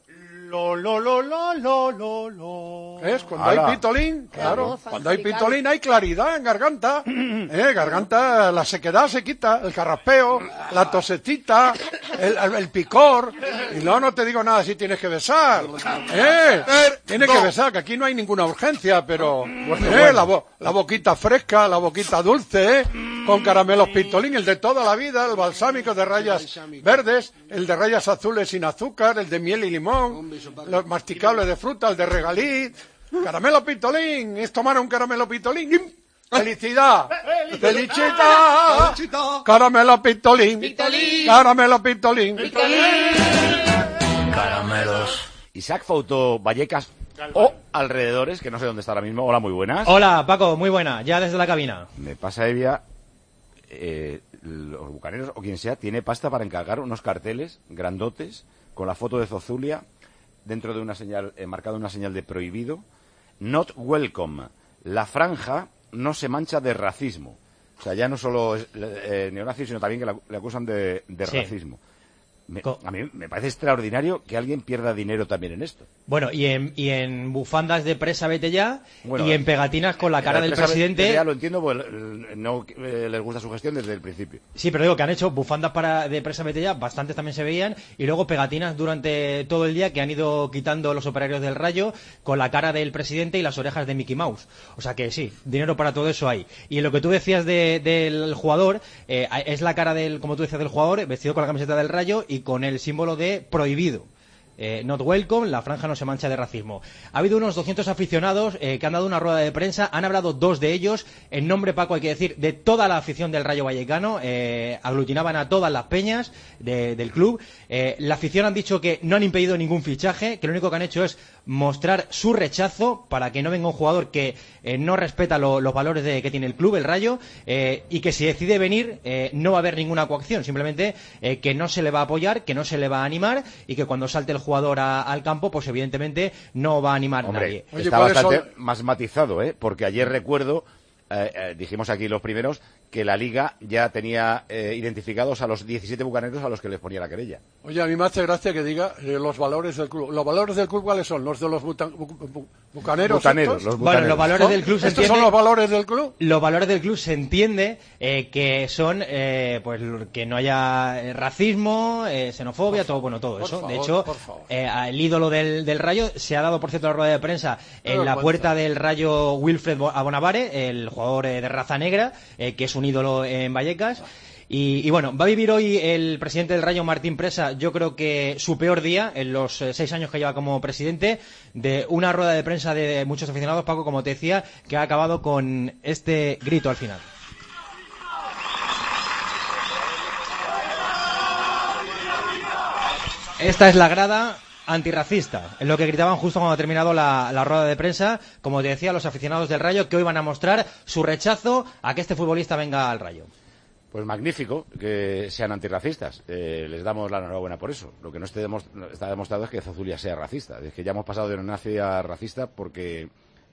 ¿Es? Cuando hay pitolín, claro. Cuando hay pitolín hay claridad en garganta. Garganta, la sequedad se quita, el carraspeo, la tosetita, el picor. Y no te digo nada si tienes que besar. Tienes que besar, que aquí no hay ninguna urgencia, pero la boquita fresca, la boquita dulce, con caramelos pitolín, el de toda la vida, el balsámico de rayas verdes, el de rayas azules sin azúcar, el de miel y limón, los masticables de fruta, el de regaliz, caramelo pitolín, es tomar un caramelo pitolín. ¡Felicidad! ¡Felicita! ¡Caramelo pitolín! ¡Caramelo pitolín! ¡Caramelos! Isaac Fouto Vallecas o alrededores, que no sé dónde está ahora mismo. Hola, muy buenas. Hola, Paco, muy buena, ya desde la cabina. Me pasa, Evia, los bucaneros o quien sea tiene pasta para encargar unos carteles grandotes con la foto de Zozulia dentro de una señal, marcada una señal de prohibido. Not welcome. La franja no se mancha de racismo. O sea, ya no solo es neonazi, sino también que le acusan de racismo. A mí me parece extraordinario que alguien pierda dinero también en esto. Bueno, y en bufandas de presa vete ya, y en pegatinas con la cara del presidente. Ya lo entiendo, pues no les gusta su gestión desde el principio. Sí, pero digo que han hecho bufandas de presa vete ya, bastantes también se veían, y luego pegatinas durante todo el día que han ido quitando los operarios del Rayo con la cara del presidente y las orejas de Mickey Mouse. O sea que sí, dinero para todo eso hay. Y lo que tú decías del jugador, es la cara como tú decías, del jugador vestido con la camiseta del Rayo y con el símbolo de prohibido. Not welcome, la franja no se mancha de racismo. Ha habido unos 200 aficionados que han dado una rueda de prensa, han hablado 2 de ellos, en nombre, Paco, hay que decir, de toda la afición del Rayo Vallecano, aglutinaban a todas las peñas del club. La afición han dicho que no han impedido ningún fichaje, que lo único que han hecho es mostrar su rechazo para que no venga un jugador que no respeta los valores que tiene el club, el Rayo, y que si decide venir no va a haber ninguna coacción, simplemente que no se le va a apoyar, que no se le va a animar y que cuando salte el jugador al campo, pues evidentemente no va a animar a nadie. Está bastante más matizado, porque ayer recuerdo, dijimos aquí los primeros, que la Liga ya tenía identificados a los 17 bucaneros a los que les ponía la querella. Oye, a mí me hace gracia que diga los valores del club. ¿Los valores del club cuáles son? ¿Los de los bucaneros? Bueno, los valores del club se entiende... ¿Estos son los valores del club? Los valores del club se entiende que son pues que no haya racismo, xenofobia, todo eso. De hecho, el ídolo del Rayo se ha dado, por cierto, la rueda de prensa en la puerta del Rayo, Wilfred Abonavare, el jugador de raza negra, que es un ídolo en Vallecas. Y bueno, va a vivir hoy el presidente del Rayo, Martín Presa, yo creo que su peor día en los 6 años que lleva como presidente, de una rueda de prensa de muchos aficionados, Paco, como te decía, que ha acabado con este grito al final. Esta es la grada antirracista, es lo que gritaban justo cuando ha terminado la rueda de prensa, como te decía, los aficionados del Rayo, que hoy van a mostrar su rechazo a que este futbolista venga al Rayo. Pues magnífico que sean antirracistas. Les damos la enhorabuena por eso. Lo que no está demostrado es que Zozulia sea racista. Es que ya hemos pasado de neonazi a racista porque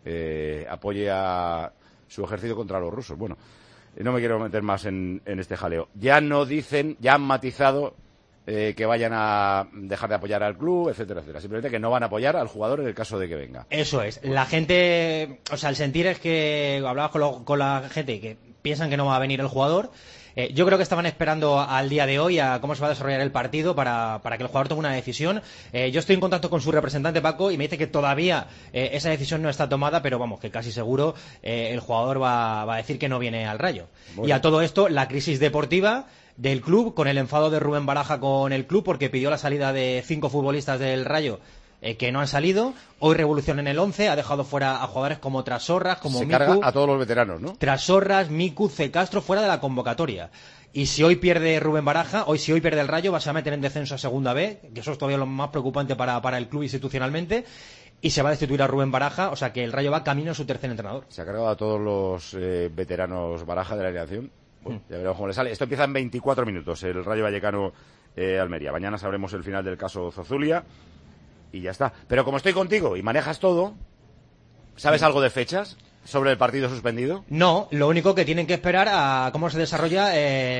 apoya su ejército contra los rusos. Bueno, no me quiero meter más en este jaleo. Ya no dicen, ya han matizado que vayan a dejar de apoyar al club, etcétera, etcétera. Simplemente que no van a apoyar al jugador en el caso de que venga. Eso es. La gente, o sea, el sentir es que hablabas con la gente que piensan que no va a venir el jugador. Yo creo que estaban esperando al día de hoy a cómo se va a desarrollar el partido para que el jugador tome una decisión. Yo estoy en contacto con su representante, Paco, y me dice que todavía esa decisión no está tomada, pero vamos, que casi seguro el jugador va a decir que no viene al Rayo. Bueno. Y a todo esto, la crisis deportiva del club, con el enfado de Rubén Baraja con el club, porque pidió la salida de 5 futbolistas del Rayo que no han salido. Hoy revolución en el 11, ha dejado fuera a jugadores como Trasorras, como Se Miku. carga a todos los veteranos, ¿no? Trasorras, Miku, C. Castro fuera de la convocatoria. Y si hoy pierde Rubén Baraja, si hoy pierde el Rayo, va a meter en descenso a Segunda B, que eso es todavía lo más preocupante para el club institucionalmente, y se va a destituir a Rubén Baraja, o sea que el Rayo va camino a su tercer entrenador. Se ha cargado a todos los veteranos Baraja de la alineación. Bueno, ya veremos cómo le sale. Esto empieza en 24 minutos, el Rayo Vallecano Almería. Mañana sabremos el final del caso Zozulia y ya está. Pero como estoy contigo y manejas todo, ¿sabes algo de fechas sobre el partido suspendido? No, lo único que tienen que esperar a cómo se desarrolla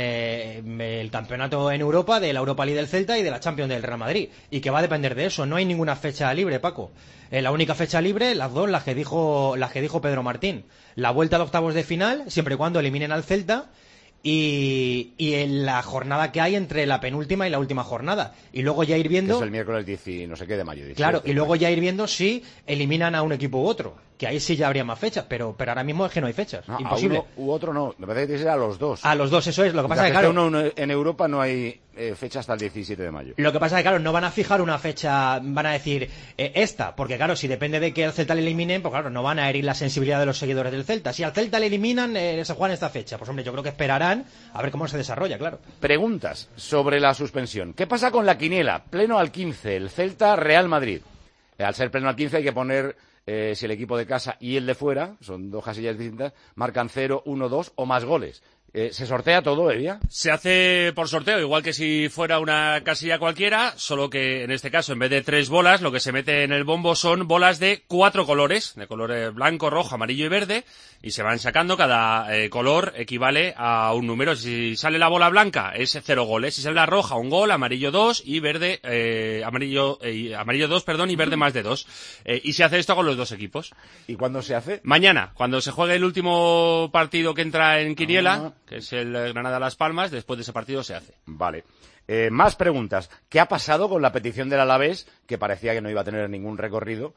el campeonato en Europa, de la Europa League del Celta y de la Champions del Real Madrid, y que va a depender de eso. No hay ninguna fecha libre, Paco. La única fecha libre, las dos, las que dijo Pedro Martín. La vuelta de octavos de final, siempre y cuando eliminen al Celta, y en la jornada que hay entre la penúltima y la última jornada. Y luego ya ir viendo... Que es el miércoles 10 y no sé qué de mayo. 18, claro, y luego ya ir viendo si eliminan a un equipo u otro. Que ahí sí ya habría más fechas, pero ahora mismo es que no hay fechas. No, imposible. A uno u otro no. Me parece que tiene que ser a los dos. A los dos, eso es. Lo que pasa es que, claro, uno en Europa no hay fecha hasta el 17 de mayo. Lo que pasa es que, claro, no van a fijar una fecha, van a decir esta, porque, claro, si depende de que al Celta le eliminen, pues, claro, no van a herir la sensibilidad de los seguidores del Celta. Si al Celta le eliminan, se juega en esta fecha. Pues, hombre, yo creo que esperarán a ver cómo se desarrolla, claro. Preguntas sobre la suspensión. ¿Qué pasa con la quiniela? Pleno al 15, el Celta-Real Madrid. Al ser pleno al 15 hay que poner... si el equipo de casa y el de fuera, son dos casillas distintas, marcan 0, 1, 2 o más goles. ¿Se sortea todo, Evia? Se hace por sorteo, igual que si fuera una casilla cualquiera, solo que en este caso, en vez de 3 bolas, lo que se mete en el bombo son bolas de 4 colores, de colores blanco, rojo, amarillo y verde, y se van sacando, cada color equivale a un número. Si sale la bola blanca es 0 goles, si sale la roja 1 gol, amarillo 2 y verde, amarillo 2, perdón, y verde más de 2. Y se hace esto con los dos equipos. ¿Y cuándo se hace? Mañana, cuando se juegue el último partido que entra en quiniela, que es el Granada-Las Palmas, después de ese partido se hace. Vale. Más preguntas. ¿Qué ha pasado con la petición del Alavés, que parecía que no iba a tener ningún recorrido,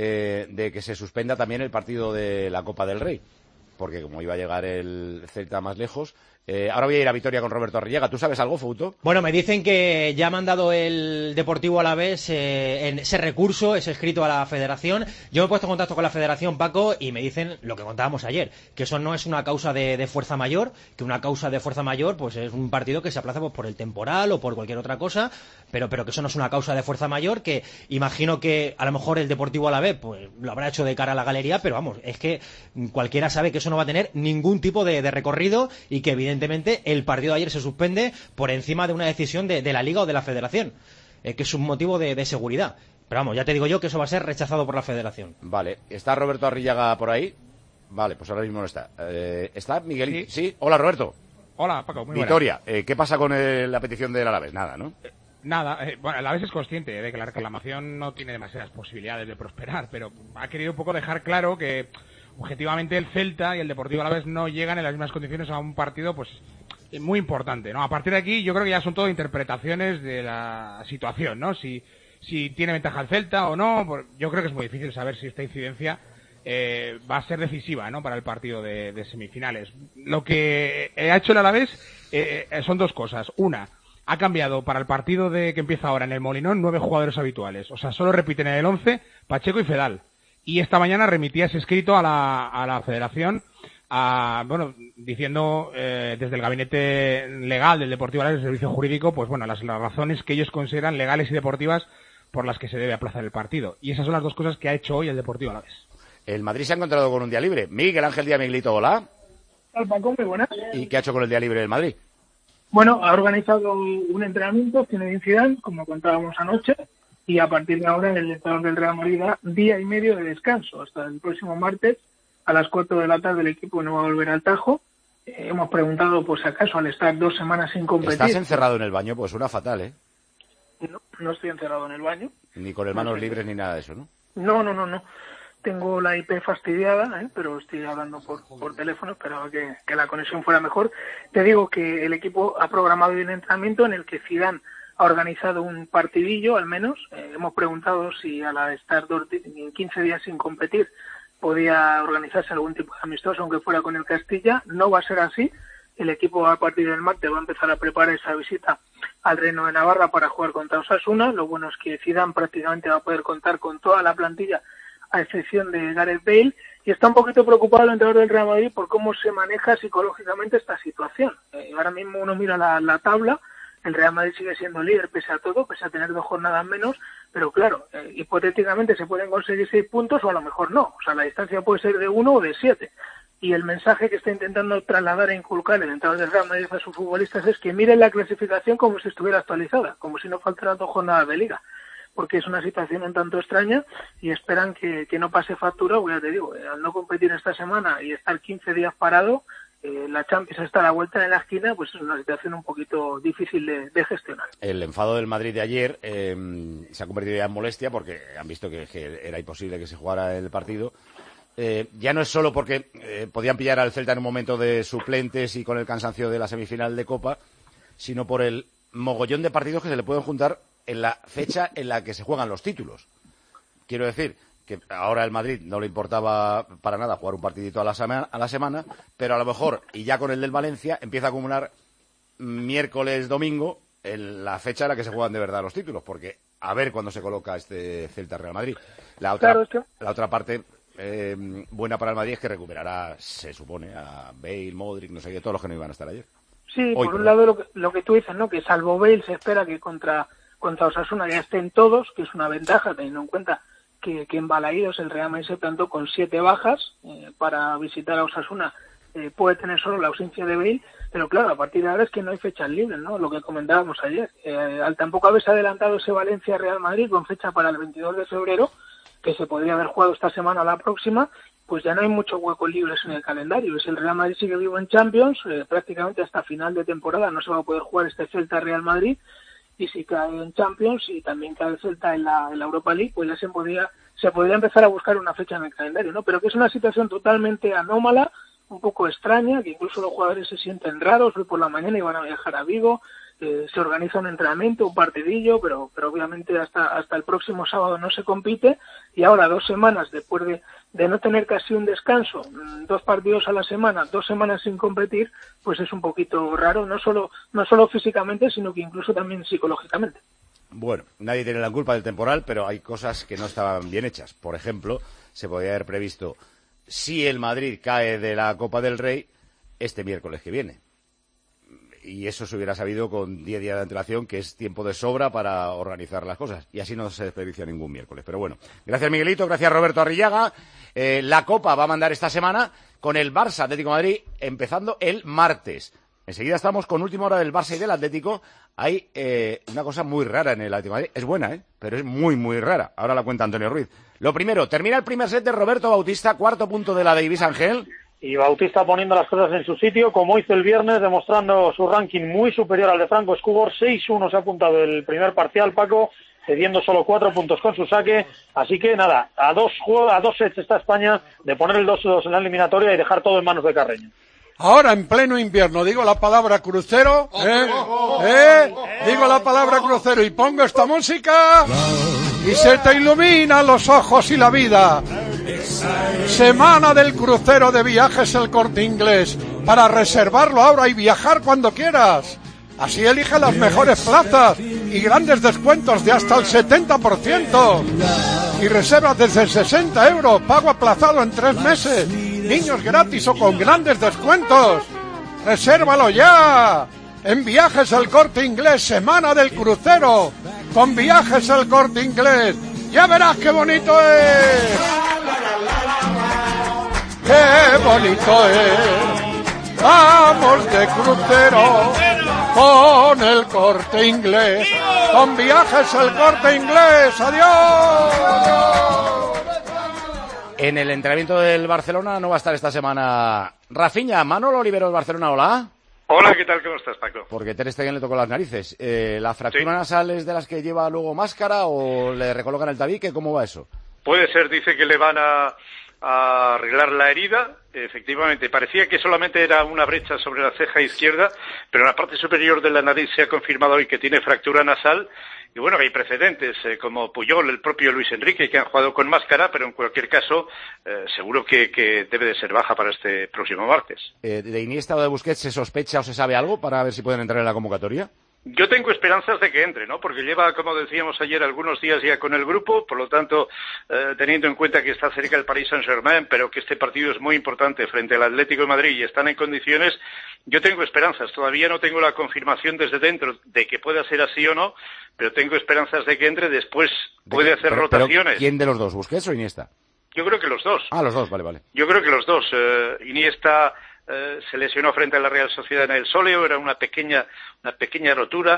de que se suspenda también el partido de la Copa del Rey? Porque como iba a llegar el Celta más lejos... ahora voy a ir a Vitoria con Roberto Arrillaga. ¿Tú sabes algo, Fouto? Bueno, me dicen que ya ha mandado el Deportivo Alavés ese recurso, ese escrito a la Federación. Yo me he puesto en contacto con la Federación, Paco, y me dicen lo que contábamos ayer, que eso no es una causa de fuerza mayor, que una causa de fuerza mayor pues es un partido que se aplaza pues, por el temporal o por cualquier otra cosa, pero que eso no es una causa de fuerza mayor, que imagino que a lo mejor el Deportivo Alavés pues lo habrá hecho de cara a la galería, pero vamos, es que cualquiera sabe que eso no va a tener ningún tipo de recorrido y que evidentemente el partido de ayer se suspende por encima de una decisión de la Liga o de la Federación, que es un motivo de seguridad. Pero vamos, ya te digo yo que eso va a ser rechazado por la Federación. Vale, ¿está Roberto Arrillaga por ahí? Vale, pues ahora mismo no está. ¿Está Miguelito? Sí. Hola, Roberto. Hola, Paco. Muy Vitoria, ¿qué pasa con la petición del Alavés? Nada, ¿no? Nada, bueno, el Alavés es consciente de que la reclamación no tiene demasiadas posibilidades de prosperar, pero ha querido un poco dejar claro que objetivamente el Celta y el Deportivo Alavés no llegan en las mismas condiciones a un partido pues muy importante, ¿no? A partir de aquí yo creo que ya son todo interpretaciones de la situación, ¿no? Si tiene ventaja el Celta o no, yo creo que es muy difícil saber si esta incidencia va a ser decisiva, ¿no? Para el partido de semifinales. Lo que ha hecho el Alavés son dos cosas. Una, ha cambiado para el partido que empieza ahora en el Molinón 9 jugadores habituales. O sea, solo repiten en el 11 Pacheco y Fedal. Y esta mañana remitía ese escrito a la Federación, diciendo desde el gabinete legal del Deportivo Alavés, del servicio jurídico, pues bueno, las razones que ellos consideran legales y deportivas por las que se debe aplazar el partido. Y esas son las dos cosas que ha hecho hoy el Deportivo Alavés. El Madrid se ha encontrado con un día libre. Miguel Ángel Díaz, Miguelito, hola. Hola, Paco, muy buenas. ¿Y qué ha hecho con el día libre del Madrid? Bueno, ha organizado un entrenamiento, Zinedine Zidane, como contábamos anoche, y a partir de ahora el entrenador del Real Madrid da día y medio de descanso. Hasta el próximo martes, a las 4 de la tarde, el equipo no va a volver al Tajo. Hemos preguntado, pues acaso, al estar 2 semanas sin competir... ¿Estás encerrado en el baño? Pues suena fatal, ¿eh? No estoy encerrado en el baño. Ni con manos libres ni nada de eso, ¿no? No. Tengo la IP fastidiada, pero estoy hablando por teléfono, esperaba que la conexión fuera mejor. Te digo que el equipo ha programado un entrenamiento en el que Zidane ha organizado un partidillo, al menos. Hemos preguntado si al estar 15 días sin competir podía organizarse algún tipo de amistoso, aunque fuera con el Castilla. No va a ser así, el equipo a partir del martes va a empezar a preparar esa visita al Reino de Navarra para jugar contra Osasuna. Lo bueno es que Zidane prácticamente va a poder contar con toda la plantilla, a excepción de Gareth Bale, y está un poquito preocupado el entrenador del Real Madrid por cómo se maneja psicológicamente esta situación. Ahora mismo uno mira la tabla, el Real Madrid sigue siendo líder pese a todo, pese a tener 2 jornadas menos, pero claro, hipotéticamente se pueden conseguir 6 puntos o a lo mejor no. O sea, la distancia puede ser de 1 o de 7. Y el mensaje que está intentando trasladar e inculcar el entrenador del Real Madrid a sus futbolistas es que miren la clasificación como si estuviera actualizada, como si no faltaran 2 jornadas de liga, porque es una situación un tanto extraña y esperan que no pase factura. Pues ya te digo, al no competir esta semana y estar 15 días parado, la Champions está a la vuelta de la esquina, pues es una situación un poquito difícil de gestionar. El enfado del Madrid de ayer se ha convertido ya en molestia porque han visto que era imposible que se jugara el partido. Ya no es solo porque podían pillar al Celta en un momento de suplentes y con el cansancio de la semifinal de Copa, sino por el mogollón de partidos que se le pueden juntar en la fecha en la que se juegan los títulos. Quiero decir que ahora el Madrid no le importaba para nada jugar un partidito a la semana, pero a lo mejor, y ya con el del Valencia, empieza a acumular miércoles, domingo, en la fecha en la que se juegan de verdad los títulos, porque a ver cuándo se coloca este Celta-Real Madrid. La otra parte buena para el Madrid es que recuperará, se supone, a Bale, Modric, no sé qué, todos los que no iban a estar ayer. Sí, por un lado lo que tú dices, ¿no? Que salvo Bale se espera que contra Osasuna ya estén todos, que es una ventaja teniendo en cuenta que en Balaídos el Real Madrid se plantó con 7 bajas para visitar a Osasuna. Puede tener solo la ausencia de Bale, pero claro, a partir de ahora es que no hay fechas libres, ¿no? Lo que comentábamos ayer. Al tampoco haberse adelantado ese Valencia-Real Madrid con fecha para el 22 de febrero, que se podría haber jugado esta semana o la próxima, pues ya no hay muchos huecos libres en el calendario. Si el Real Madrid sigue vivo en Champions, prácticamente hasta final de temporada no se va a poder jugar este Celta-Real Madrid, y si cae en Champions y también cae el Celta en la Europa League, pues ya se podría empezar a buscar una fecha en el calendario, ¿no? Pero que es una situación totalmente anómala, un poco extraña, que incluso los jugadores se sienten raros. Hoy por la mañana iban a viajar a Vigo, se organiza un entrenamiento, un partidillo, pero obviamente hasta el próximo sábado no se compite, y ahora 2 semanas después de no tener casi un descanso, 2 partidos a la semana, 2 semanas sin competir, pues es un poquito raro, no solo físicamente, sino que incluso también psicológicamente. Bueno, nadie tiene la culpa del temporal, pero hay cosas que no estaban bien hechas. Por ejemplo, se podía haber previsto, si el Madrid cae de la Copa del Rey, este miércoles que viene. Y eso se hubiera sabido con 10 días de antelación, que es tiempo de sobra para organizar las cosas. Y así no se desperdicia ningún miércoles. Pero bueno, gracias Miguelito, gracias Roberto Arrillaga. La Copa va a mandar esta semana con el Barça Atlético de Madrid empezando el martes. Enseguida estamos con última hora del Barça y del Atlético. Hay una cosa muy rara en el Atlético de Madrid. Es buena, pero es muy, muy rara. Ahora la cuenta Antonio Ruiz. Lo primero, termina el primer set de Roberto Bautista, 4º punto de la Davis Ángel. Y Bautista poniendo las cosas en su sitio, como hizo el viernes, demostrando su ranking muy superior al de Franco Escúbor. 6-1 se ha apuntado el primer parcial, Paco, cediendo solo 4 puntos con su saque. Así que nada, a dos sets está España de poner el 2-2 en la eliminatoria y dejar todo en manos de Carreño. Ahora, en pleno invierno, digo la palabra crucero, digo la palabra crucero y pongo esta música y se te iluminan los ojos y la vida. Semana del crucero de Viajes El Corte Inglés, para reservarlo ahora y viajar cuando quieras. Así elige las mejores plazas y grandes descuentos de hasta el 70%. Y reservas desde 60 euros, pago aplazado en 3 meses. Niños gratis o con grandes descuentos. ¡Resérvalo ya! En Viajes El Corte Inglés, Semana del Crucero. Con Viajes El Corte Inglés. ¡Ya verás qué bonito es! ¡Qué bonito es! ¡Vamos de crucero! Con El Corte Inglés. Con Viajes El Corte Inglés. ¡Adiós! En el entrenamiento del Barcelona no va a estar esta semana Rafinha. Manolo Olivero del Barcelona, hola. Hola, ¿qué tal? ¿Cómo estás, Paco? Porque Ter Stegen le tocó las narices. ¿La fractura nasal es de las que lleva luego máscara o le recolocan el tabique? ¿Cómo va eso? Puede ser, dice que le van a a arreglar la herida. Efectivamente, parecía que solamente era una brecha sobre la ceja izquierda, pero en la parte superior de la nariz se ha confirmado hoy que tiene fractura nasal. Y bueno, hay precedentes, como Puyol, el propio Luis Enrique, que han jugado con máscara, pero en cualquier caso, seguro que debe de ser baja para este próximo martes. ¿De Iniesta o de Busquets se sospecha o se sabe algo para ver si pueden entrar en la convocatoria? Yo tengo esperanzas de que entre, ¿no? Porque lleva, como decíamos ayer, algunos días ya con el grupo, por lo tanto, teniendo en cuenta que está cerca el Paris Saint-Germain, pero que este partido es muy importante frente al Atlético de Madrid y están en condiciones, yo tengo esperanzas. Todavía no tengo la confirmación desde dentro de que pueda ser así o no, pero tengo esperanzas de que entre. Después puede hacer rotaciones. ¿Pero quién de los dos, Busquets o Iniesta? Yo creo que los dos. Ah, los dos, vale. Yo creo que los dos. Iniesta se lesionó frente a la Real Sociedad en el sóleo, era una pequeña rotura.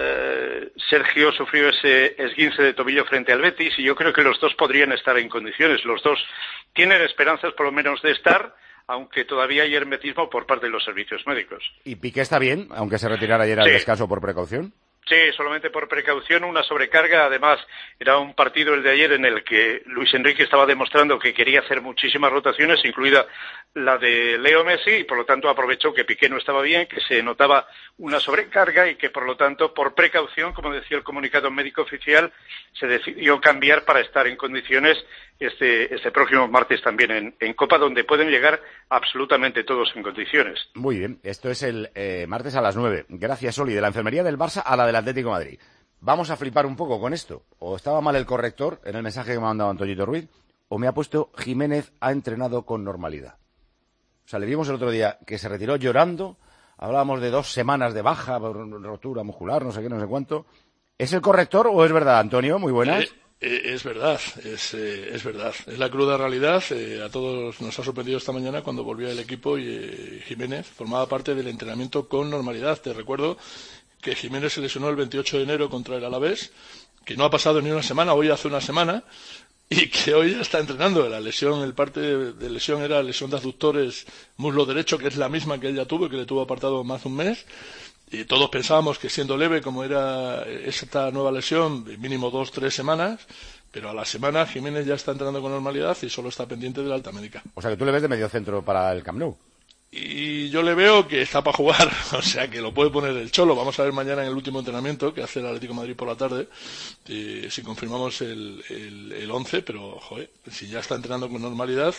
Sergio sufrió ese esguince de tobillo frente al Betis y yo creo que los dos podrían estar en condiciones. Los dos tienen esperanzas por lo menos de estar, aunque todavía hay hermetismo por parte de los servicios médicos. ¿Y Piqué está bien, aunque se retirara ayer al descanso por precaución? Sí, solamente por precaución, una sobrecarga. Además, era un partido el de ayer en el que Luis Enrique estaba demostrando que quería hacer muchísimas rotaciones, incluida la de Leo Messi, y por lo tanto aprovechó que Piqué no estaba bien, que se notaba una sobrecarga y que por lo tanto, por precaución, como decía el comunicado médico oficial, se decidió cambiar para estar en condiciones este próximo martes también en Copa, donde pueden llegar absolutamente todos en condiciones. Muy bien, esto es el martes a las 9. Gracias, Oli, de la enfermería del Barça a la del Atlético de Madrid. Vamos a flipar un poco con esto. O estaba mal el corrector en el mensaje que me ha mandado Antoñito Ruiz, o me ha puesto Jiménez ha entrenado con normalidad. O sea, le vimos el otro día que se retiró llorando, hablábamos de 2 semanas de baja, rotura muscular, no sé qué, no sé cuánto. ¿Es el corrector o es verdad, Antonio? Muy buenas. Es verdad, es verdad. Es la cruda realidad. A todos nos ha sorprendido esta mañana cuando volvió el equipo y Jiménez formaba parte del entrenamiento con normalidad. Te recuerdo que Jiménez se lesionó el 28 de enero contra el Alavés, que no ha pasado ni una semana, hoy hace una semana, y que hoy ya está entrenando. La lesión, el parte de lesión era lesión de aductores muslo derecho, que es la misma que él ya tuvo y que le tuvo apartado más de un mes. Y todos pensábamos que siendo leve, como era esta nueva lesión, mínimo 2-3 semanas, pero a la semana Jiménez ya está entrenando con normalidad y solo está pendiente de la alta médica. O sea que tú le ves de medio centro para el Camp Nou. Y yo le veo que está para jugar, o sea que lo puede poner el Cholo. Vamos a ver mañana en el último entrenamiento que hace el Atlético de Madrid por la tarde, si confirmamos el 11, pero joder, si ya está entrenando con normalidad,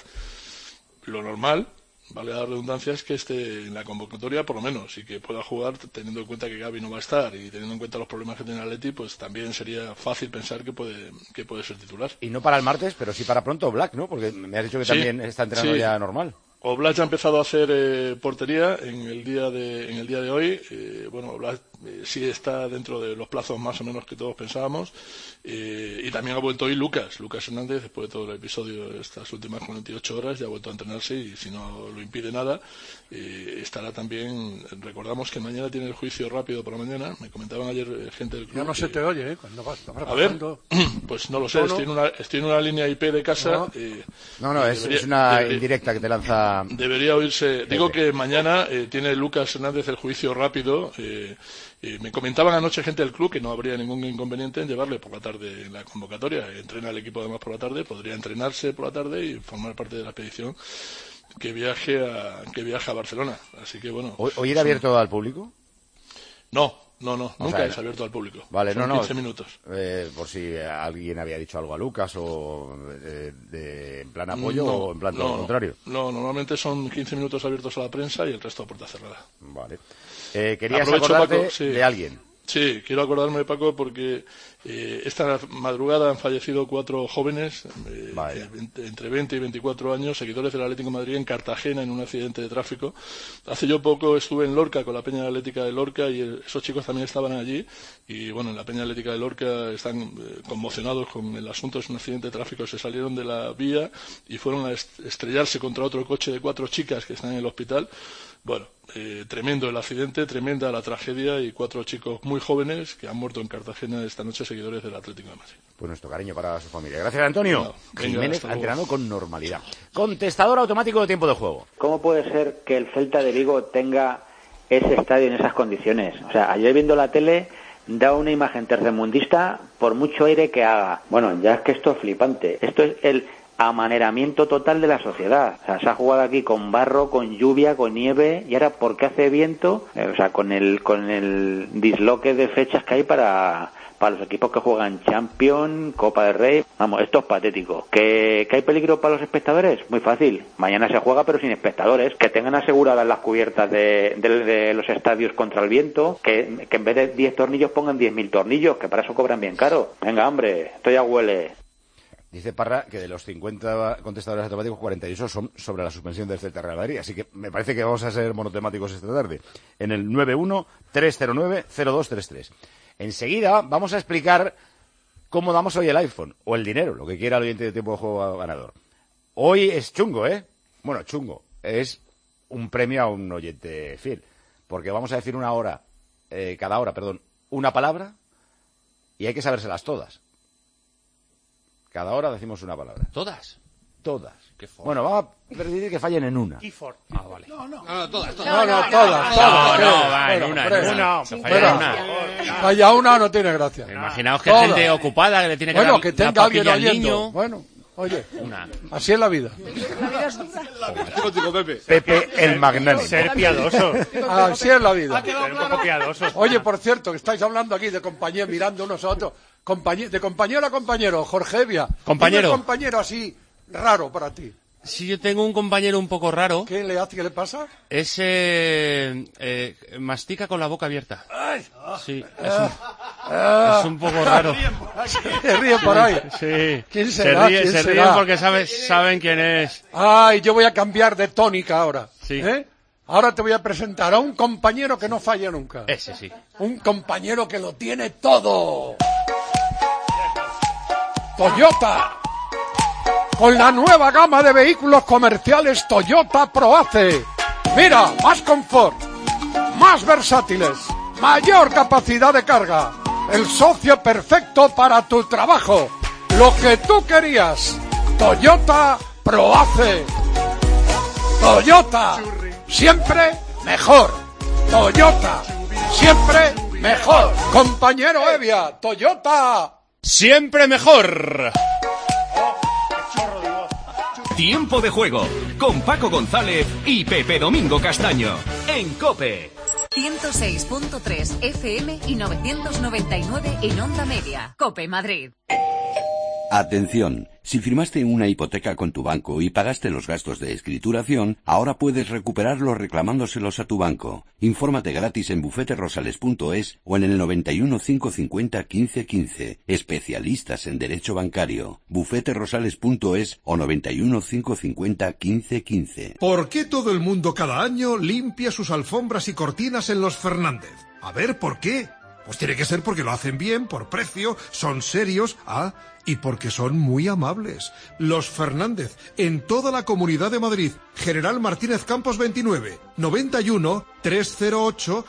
lo normal, vale la redundancia, es que esté en la convocatoria por lo menos y que pueda jugar, teniendo en cuenta que Gavi no va a estar y teniendo en cuenta los problemas que tiene el Atleti, pues también sería fácil pensar que puede ser titular. Y no para el martes, pero sí para pronto Black, ¿no? Porque me has dicho que también está entrenando ya normal. Oblak ya ha empezado a hacer portería en el día de hoy. Bueno, Oblak sí está dentro de los plazos más o menos que todos pensábamos. Y también ha vuelto hoy Lucas Hernández, después de todo el episodio de estas últimas 48 horas, ya ha vuelto a entrenarse y si no lo impide nada, estará también. Recordamos que mañana tiene el juicio rápido por la mañana. Me comentaban ayer gente del club. Ya no se te oye, cuando vas a ver, pues no lo sé, estoy en una línea IP de casa. No, es una indirecta que te lanza. Debería oírse. Digo que mañana tiene Lucas Hernández el juicio rápido. Me comentaban anoche gente del club que no habría ningún inconveniente en llevarle por la tarde en la convocatoria. Entrena el equipo además por la tarde, podría entrenarse por la tarde y formar parte de la expedición que viaje a Barcelona. Así que bueno. ¿Hoy era abierto al público? No, nunca es abierto al público. Vale, son 15 minutos. Por si alguien había dicho algo a Lucas o en plan apoyo o en plan todo lo contrario. No, normalmente son 15 minutos abiertos a la prensa y el resto a puerta cerrada. Vale. ¿Querías acordarte de alguien? Sí, quiero acordarme de Paco porque esta madrugada han fallecido 4 jóvenes entre 20 y 24 años, seguidores del Atlético de Madrid en Cartagena en un accidente de tráfico. Hace yo poco estuve en Lorca con la Peña Atlética de Lorca y esos chicos también estaban allí y bueno, en la Peña Atlética de Lorca están conmocionados con el asunto. Es un accidente de tráfico, se salieron de la vía y fueron a estrellarse contra otro coche de 4 chicas que están en el hospital. Bueno, tremendo el accidente, tremenda la tragedia y 4 chicos muy jóvenes que han muerto en Cartagena esta noche, seguidores del Atlético de Madrid. Pues nuestro cariño para su familia. Gracias, Antonio. Jiménez ha entrenado con normalidad. Contestador automático de tiempo de juego. ¿Cómo puede ser que el Celta de Vigo tenga ese estadio en esas condiciones? O sea, ayer viendo la tele da una imagen tercermundista por mucho aire que haga. Bueno, ya es que esto es flipante. Esto es amaneramiento total de la sociedad. O sea, se ha jugado aquí con barro, con lluvia, con nieve, y ahora porque hace viento, o sea, con el disloque de fechas que hay para los equipos que juegan Champions, Copa del Rey. Vamos, esto es patético. ¿Que hay peligro para los espectadores? Muy fácil. Mañana se juega pero sin espectadores. Que tengan aseguradas las cubiertas de los estadios contra el viento. Que en vez de 10 tornillos pongan 10.000 tornillos, que para eso cobran bien caro. Venga, hombre, esto ya huele. Dice Parra que de los 50 contestadores automáticos, 48 son sobre la suspensión del Celta Real Madrid. Así que me parece que vamos a ser monotemáticos esta tarde. En el 91-309-0233. Enseguida vamos a explicar cómo damos hoy el iPhone, o el dinero, lo que quiera el oyente de Tiempo de Juego ganador. Hoy es chungo, ¿eh? Bueno, chungo. Es un premio a un oyente fiel. Porque vamos a decir una palabra, y hay que sabérselas todas. Cada hora decimos una palabra. ¿Todas? Todas. Bueno, vamos a permitir que fallen en una. Ah, vale. No, todas. Falla una, no tiene gracia. Imaginaos que gente ocupada que le tiene que dar que tenga alguien al oyendo. niño. Bueno, oye, así es la vida. Pepe el magnánimo. Ser piadoso. Así es la vida. Ser un poco piadoso. Oye, por cierto, que estáis hablando aquí de compañía, mirando unos a otros. De compañero a compañero, Jorge Evia. Compañero. Un compañero así raro para ti. Sí, yo tengo un compañero un poco raro. ¿Qué le pasa? Mastica con la boca abierta. Ay. Sí, es un poco raro. Se ríe por ahí. Sí. ¿Quién será? Se ríen porque saben quién es. Ay, yo voy a cambiar de tónica ahora. Sí. Ahora te voy a presentar a un compañero que no falla nunca. Ese sí. Un compañero que lo tiene todo. Toyota. Con la nueva gama de vehículos comerciales Toyota ProAce. Mira, más confort, más versátiles, mayor capacidad de carga. El socio perfecto para tu trabajo. Lo que tú querías. Toyota ProAce. Toyota. Siempre mejor. Toyota. Siempre mejor. Compañero Evia. Toyota. Siempre mejor. Tiempo de Juego, con Paco González y Pepe Domingo Castaño, en COPE. 106.3 FM y 999 en Onda Media. COPE Madrid. Atención, si firmaste una hipoteca con tu banco y pagaste los gastos de escrituración, ahora puedes recuperarlos reclamándoselos a tu banco. Infórmate gratis en bufeterosales.es o en el 91 550 15 15. Especialistas en Derecho Bancario. bufeterosales.es o 91 550 15 15. ¿Por qué todo el mundo cada año limpia sus alfombras y cortinas en los Fernández? A ver, ¿por qué? Pues tiene que ser porque lo hacen bien, por precio, son serios, y porque son muy amables. Los Fernández, en toda la Comunidad de Madrid. General Martínez Campos 29, 91 308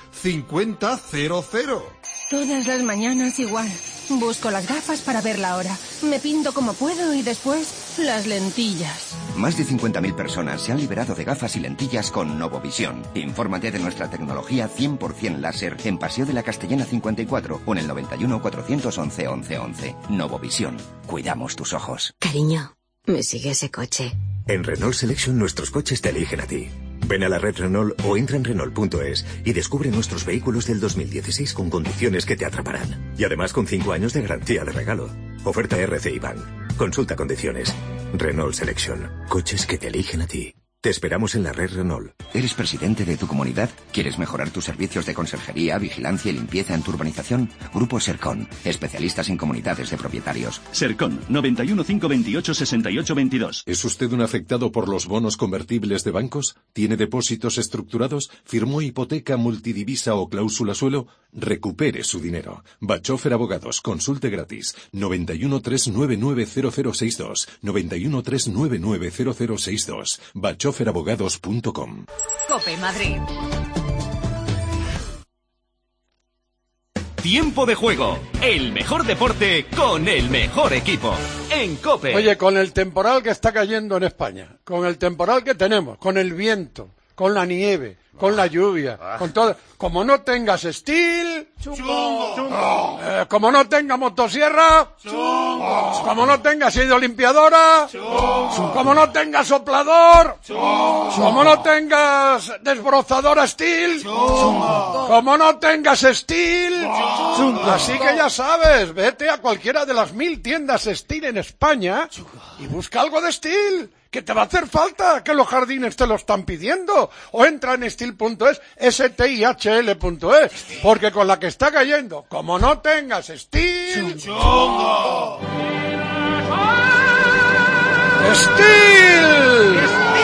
5000. Todas las mañanas igual. Busco las gafas para ver la hora. Me pinto como puedo y después las lentillas. Más de 50.000 personas se han liberado de gafas y lentillas con Novovisión. Infórmate de nuestra tecnología 100% láser en Paseo de la Castellana 54 o en el 91 411 1111. Novovisión. Cuidamos tus ojos. Cariño, ¿me sigue ese coche? En Renault Selection nuestros coches te eligen a ti. Ven a la red Renault o entra en Renault.es y descubre nuestros vehículos del 2016 con condiciones que te atraparán. Y además con 5 años de garantía de regalo. Oferta RCI Bank. Consulta condiciones. Renault Selection. Coches que te eligen a ti. Te esperamos en la red Renault. ¿Eres presidente de tu comunidad? ¿Quieres mejorar tus servicios de conserjería, vigilancia y limpieza en tu urbanización? Grupo Sercon, especialistas en comunidades de propietarios. Sercon, 91 528 68 22. ¿Es usted un afectado por los bonos convertibles de bancos? ¿Tiene depósitos estructurados? ¿Firmó hipoteca multidivisa o cláusula suelo? Recupere su dinero. Bachofer Abogados, consulte gratis. 91 399 0062. 91 399 0062. Bachoferabogados.com. COPE Madrid. Tiempo de Juego, el mejor deporte con el mejor equipo, en COPE. Oye, con el temporal que está cayendo en España, con el temporal que tenemos, con el viento, con la nieve, con la lluvia, con todo. Como no tengas Steel, chungo. Como no tengas motosierra, chungo. Como no tengas hidrolimpiadora, chungo. Como no tengas soplador, chungo. Como no tengas desbrozadora Steel, chungo. Como no tengas Steel, chungo. Así que ya sabes, vete a cualquiera de las 1000 tiendas Steel en España y busca algo de Steel, que te va a hacer falta, que los jardines te lo están pidiendo. O entra en Steel.es, STIHL.es, porque con la que está cayendo, como no tengas Steel, ¡chungo! ¡Steel!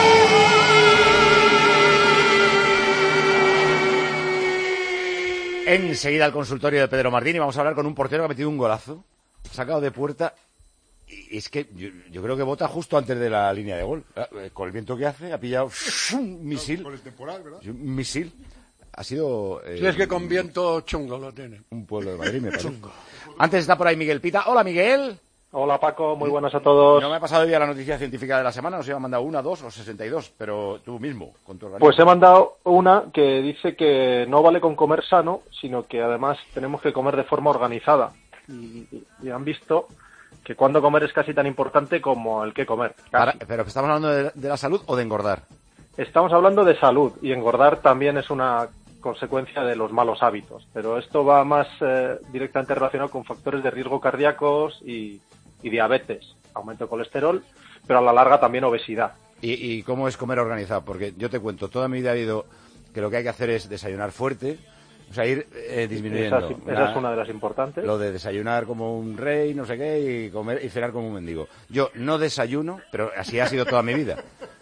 Enseguida al consultorio de Pedro Martín y vamos a hablar con un portero que ha metido un golazo, sacado de puerta. Y es que yo creo que bota justo antes de la línea de gol. Con el viento que hace, ha pillado un misil. Por el temporal, ¿verdad? Un misil. Ha sido... Si es que con viento chungo lo tiene. Un pueblo de Madrid, me parece. Chungo. Antes está por ahí Miguel Pita. Hola, Miguel. Hola, Paco. Muy buenas a todos. No me ha pasado hoy a la noticia científica de la semana. No sé si me ha mandado 1, 2 o 62. Pero tú mismo, con tu organismo. Pues he mandado una que dice que no vale con comer sano, sino que además tenemos que comer de forma organizada. Y han visto que cuándo comer es casi tan importante como el qué comer. ¿Pero estamos hablando de la salud o de engordar? Estamos hablando de salud, y engordar también es una consecuencia de los malos hábitos, pero esto va más directamente relacionado con factores de riesgo cardíacos y diabetes, aumento de colesterol, pero a la larga también obesidad. ¿Y cómo es comer organizado? Porque yo te cuento, toda mi vida he oído que lo que hay que hacer es desayunar fuerte. O sea, ir disminuyendo. Esa es una de las importantes. Lo de desayunar como un rey, no sé qué, y comer y cenar como un mendigo. Yo no desayuno, pero así ha sido toda mi vida.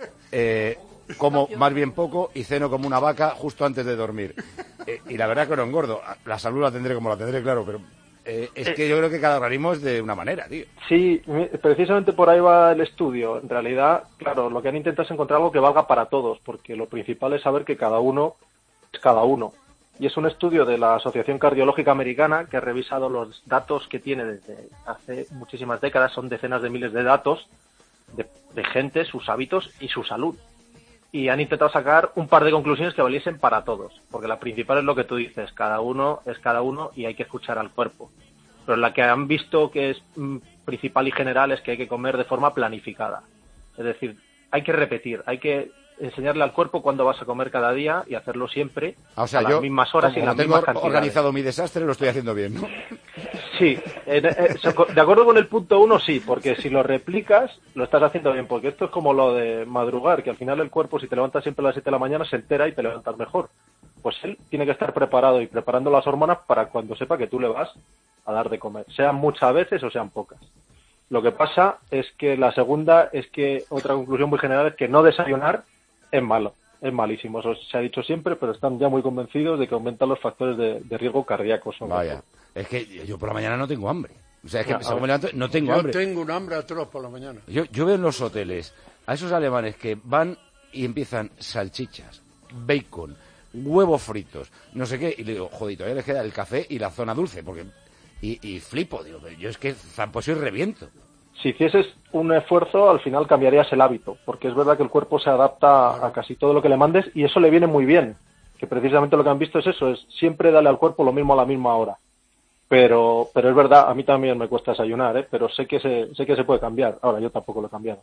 Como más bien poco y ceno como una vaca justo antes de dormir. Y la verdad que no engordo. La salud la tendré como la tendré, claro, pero es que yo creo que cada organismo es de una manera, tío. Sí, precisamente por ahí va el estudio. En realidad, claro, lo que han intentado es encontrar algo que valga para todos, porque lo principal es saber que cada uno es cada uno. Y es un estudio de la Asociación Cardiológica Americana que ha revisado los datos que tiene desde hace muchísimas décadas, son decenas de miles de datos de gente, sus hábitos y su salud. Y han intentado sacar un par de conclusiones que valiesen para todos, porque la principal es lo que tú dices, cada uno es cada uno y hay que escuchar al cuerpo. Pero la que han visto que es principal y general es que hay que comer de forma planificada. Es decir, hay que repetir, hay que enseñarle al cuerpo cuándo vas a comer cada día y hacerlo siempre a las mismas horas y en las mismas cantidades. Como organizado mi desastre, lo estoy haciendo bien, ¿no? Sí, de acuerdo con el punto 1, sí, porque si lo replicas, lo estás haciendo bien, porque esto es como lo de madrugar, que al final el cuerpo, si te levantas siempre a las 7 de la mañana, se entera y te levantas mejor. Pues él tiene que estar preparado y preparando las hormonas para cuando sepa que tú le vas a dar de comer, sean muchas veces o sean pocas. Lo que pasa es que la segunda es que otra conclusión muy general es que no desayunar es malo, es malísimo, eso se ha dicho siempre, pero están ya muy convencidos de que aumentan los factores de riesgo cardíaco. Vaya, es que yo por la mañana no tengo hambre. O sea, es que según me levanto, no tengo hambre. Yo tengo un hambre atroz por la mañana. Yo veo en los hoteles a esos alemanes que van y empiezan salchichas, bacon, huevos fritos, no sé qué, y le digo, joder, todavía les queda el café y la zona dulce, porque y flipo, digo, yo es que zamposo y reviento. Si hicieses un esfuerzo, al final cambiarías el hábito, porque es verdad que el cuerpo se adapta a casi todo lo que le mandes y eso le viene muy bien, que precisamente lo que han visto es eso, es siempre darle al cuerpo lo mismo a la misma hora. Pero es verdad, a mí también me cuesta desayunar, pero sé que se puede cambiar. Ahora, yo tampoco lo he cambiado.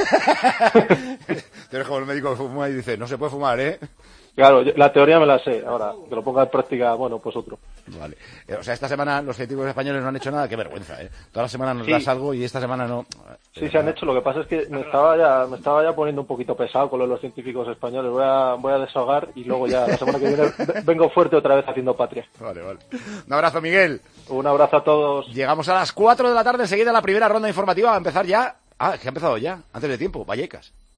Tú eres como el médico que fuma y dice, no se puede fumar, ¿eh? Claro, la teoría me la sé. Ahora, que lo ponga en práctica, bueno, pues otro. Vale. O sea, esta semana los científicos españoles no han hecho nada, qué vergüenza, ¿eh? Toda la semana nos das algo y esta semana no. Sí, se han hecho. Lo que pasa es que me estaba ya poniendo un poquito pesado con lo de los científicos españoles. Voy a desahogar y luego ya la semana que viene vengo fuerte otra vez haciendo patria. Vale. Un abrazo, Miguel. Un abrazo a todos. Llegamos a las 4 de la tarde, enseguida la primera ronda informativa va a empezar ya. Ah, es que ha empezado ya, antes de tiempo, Vallecas.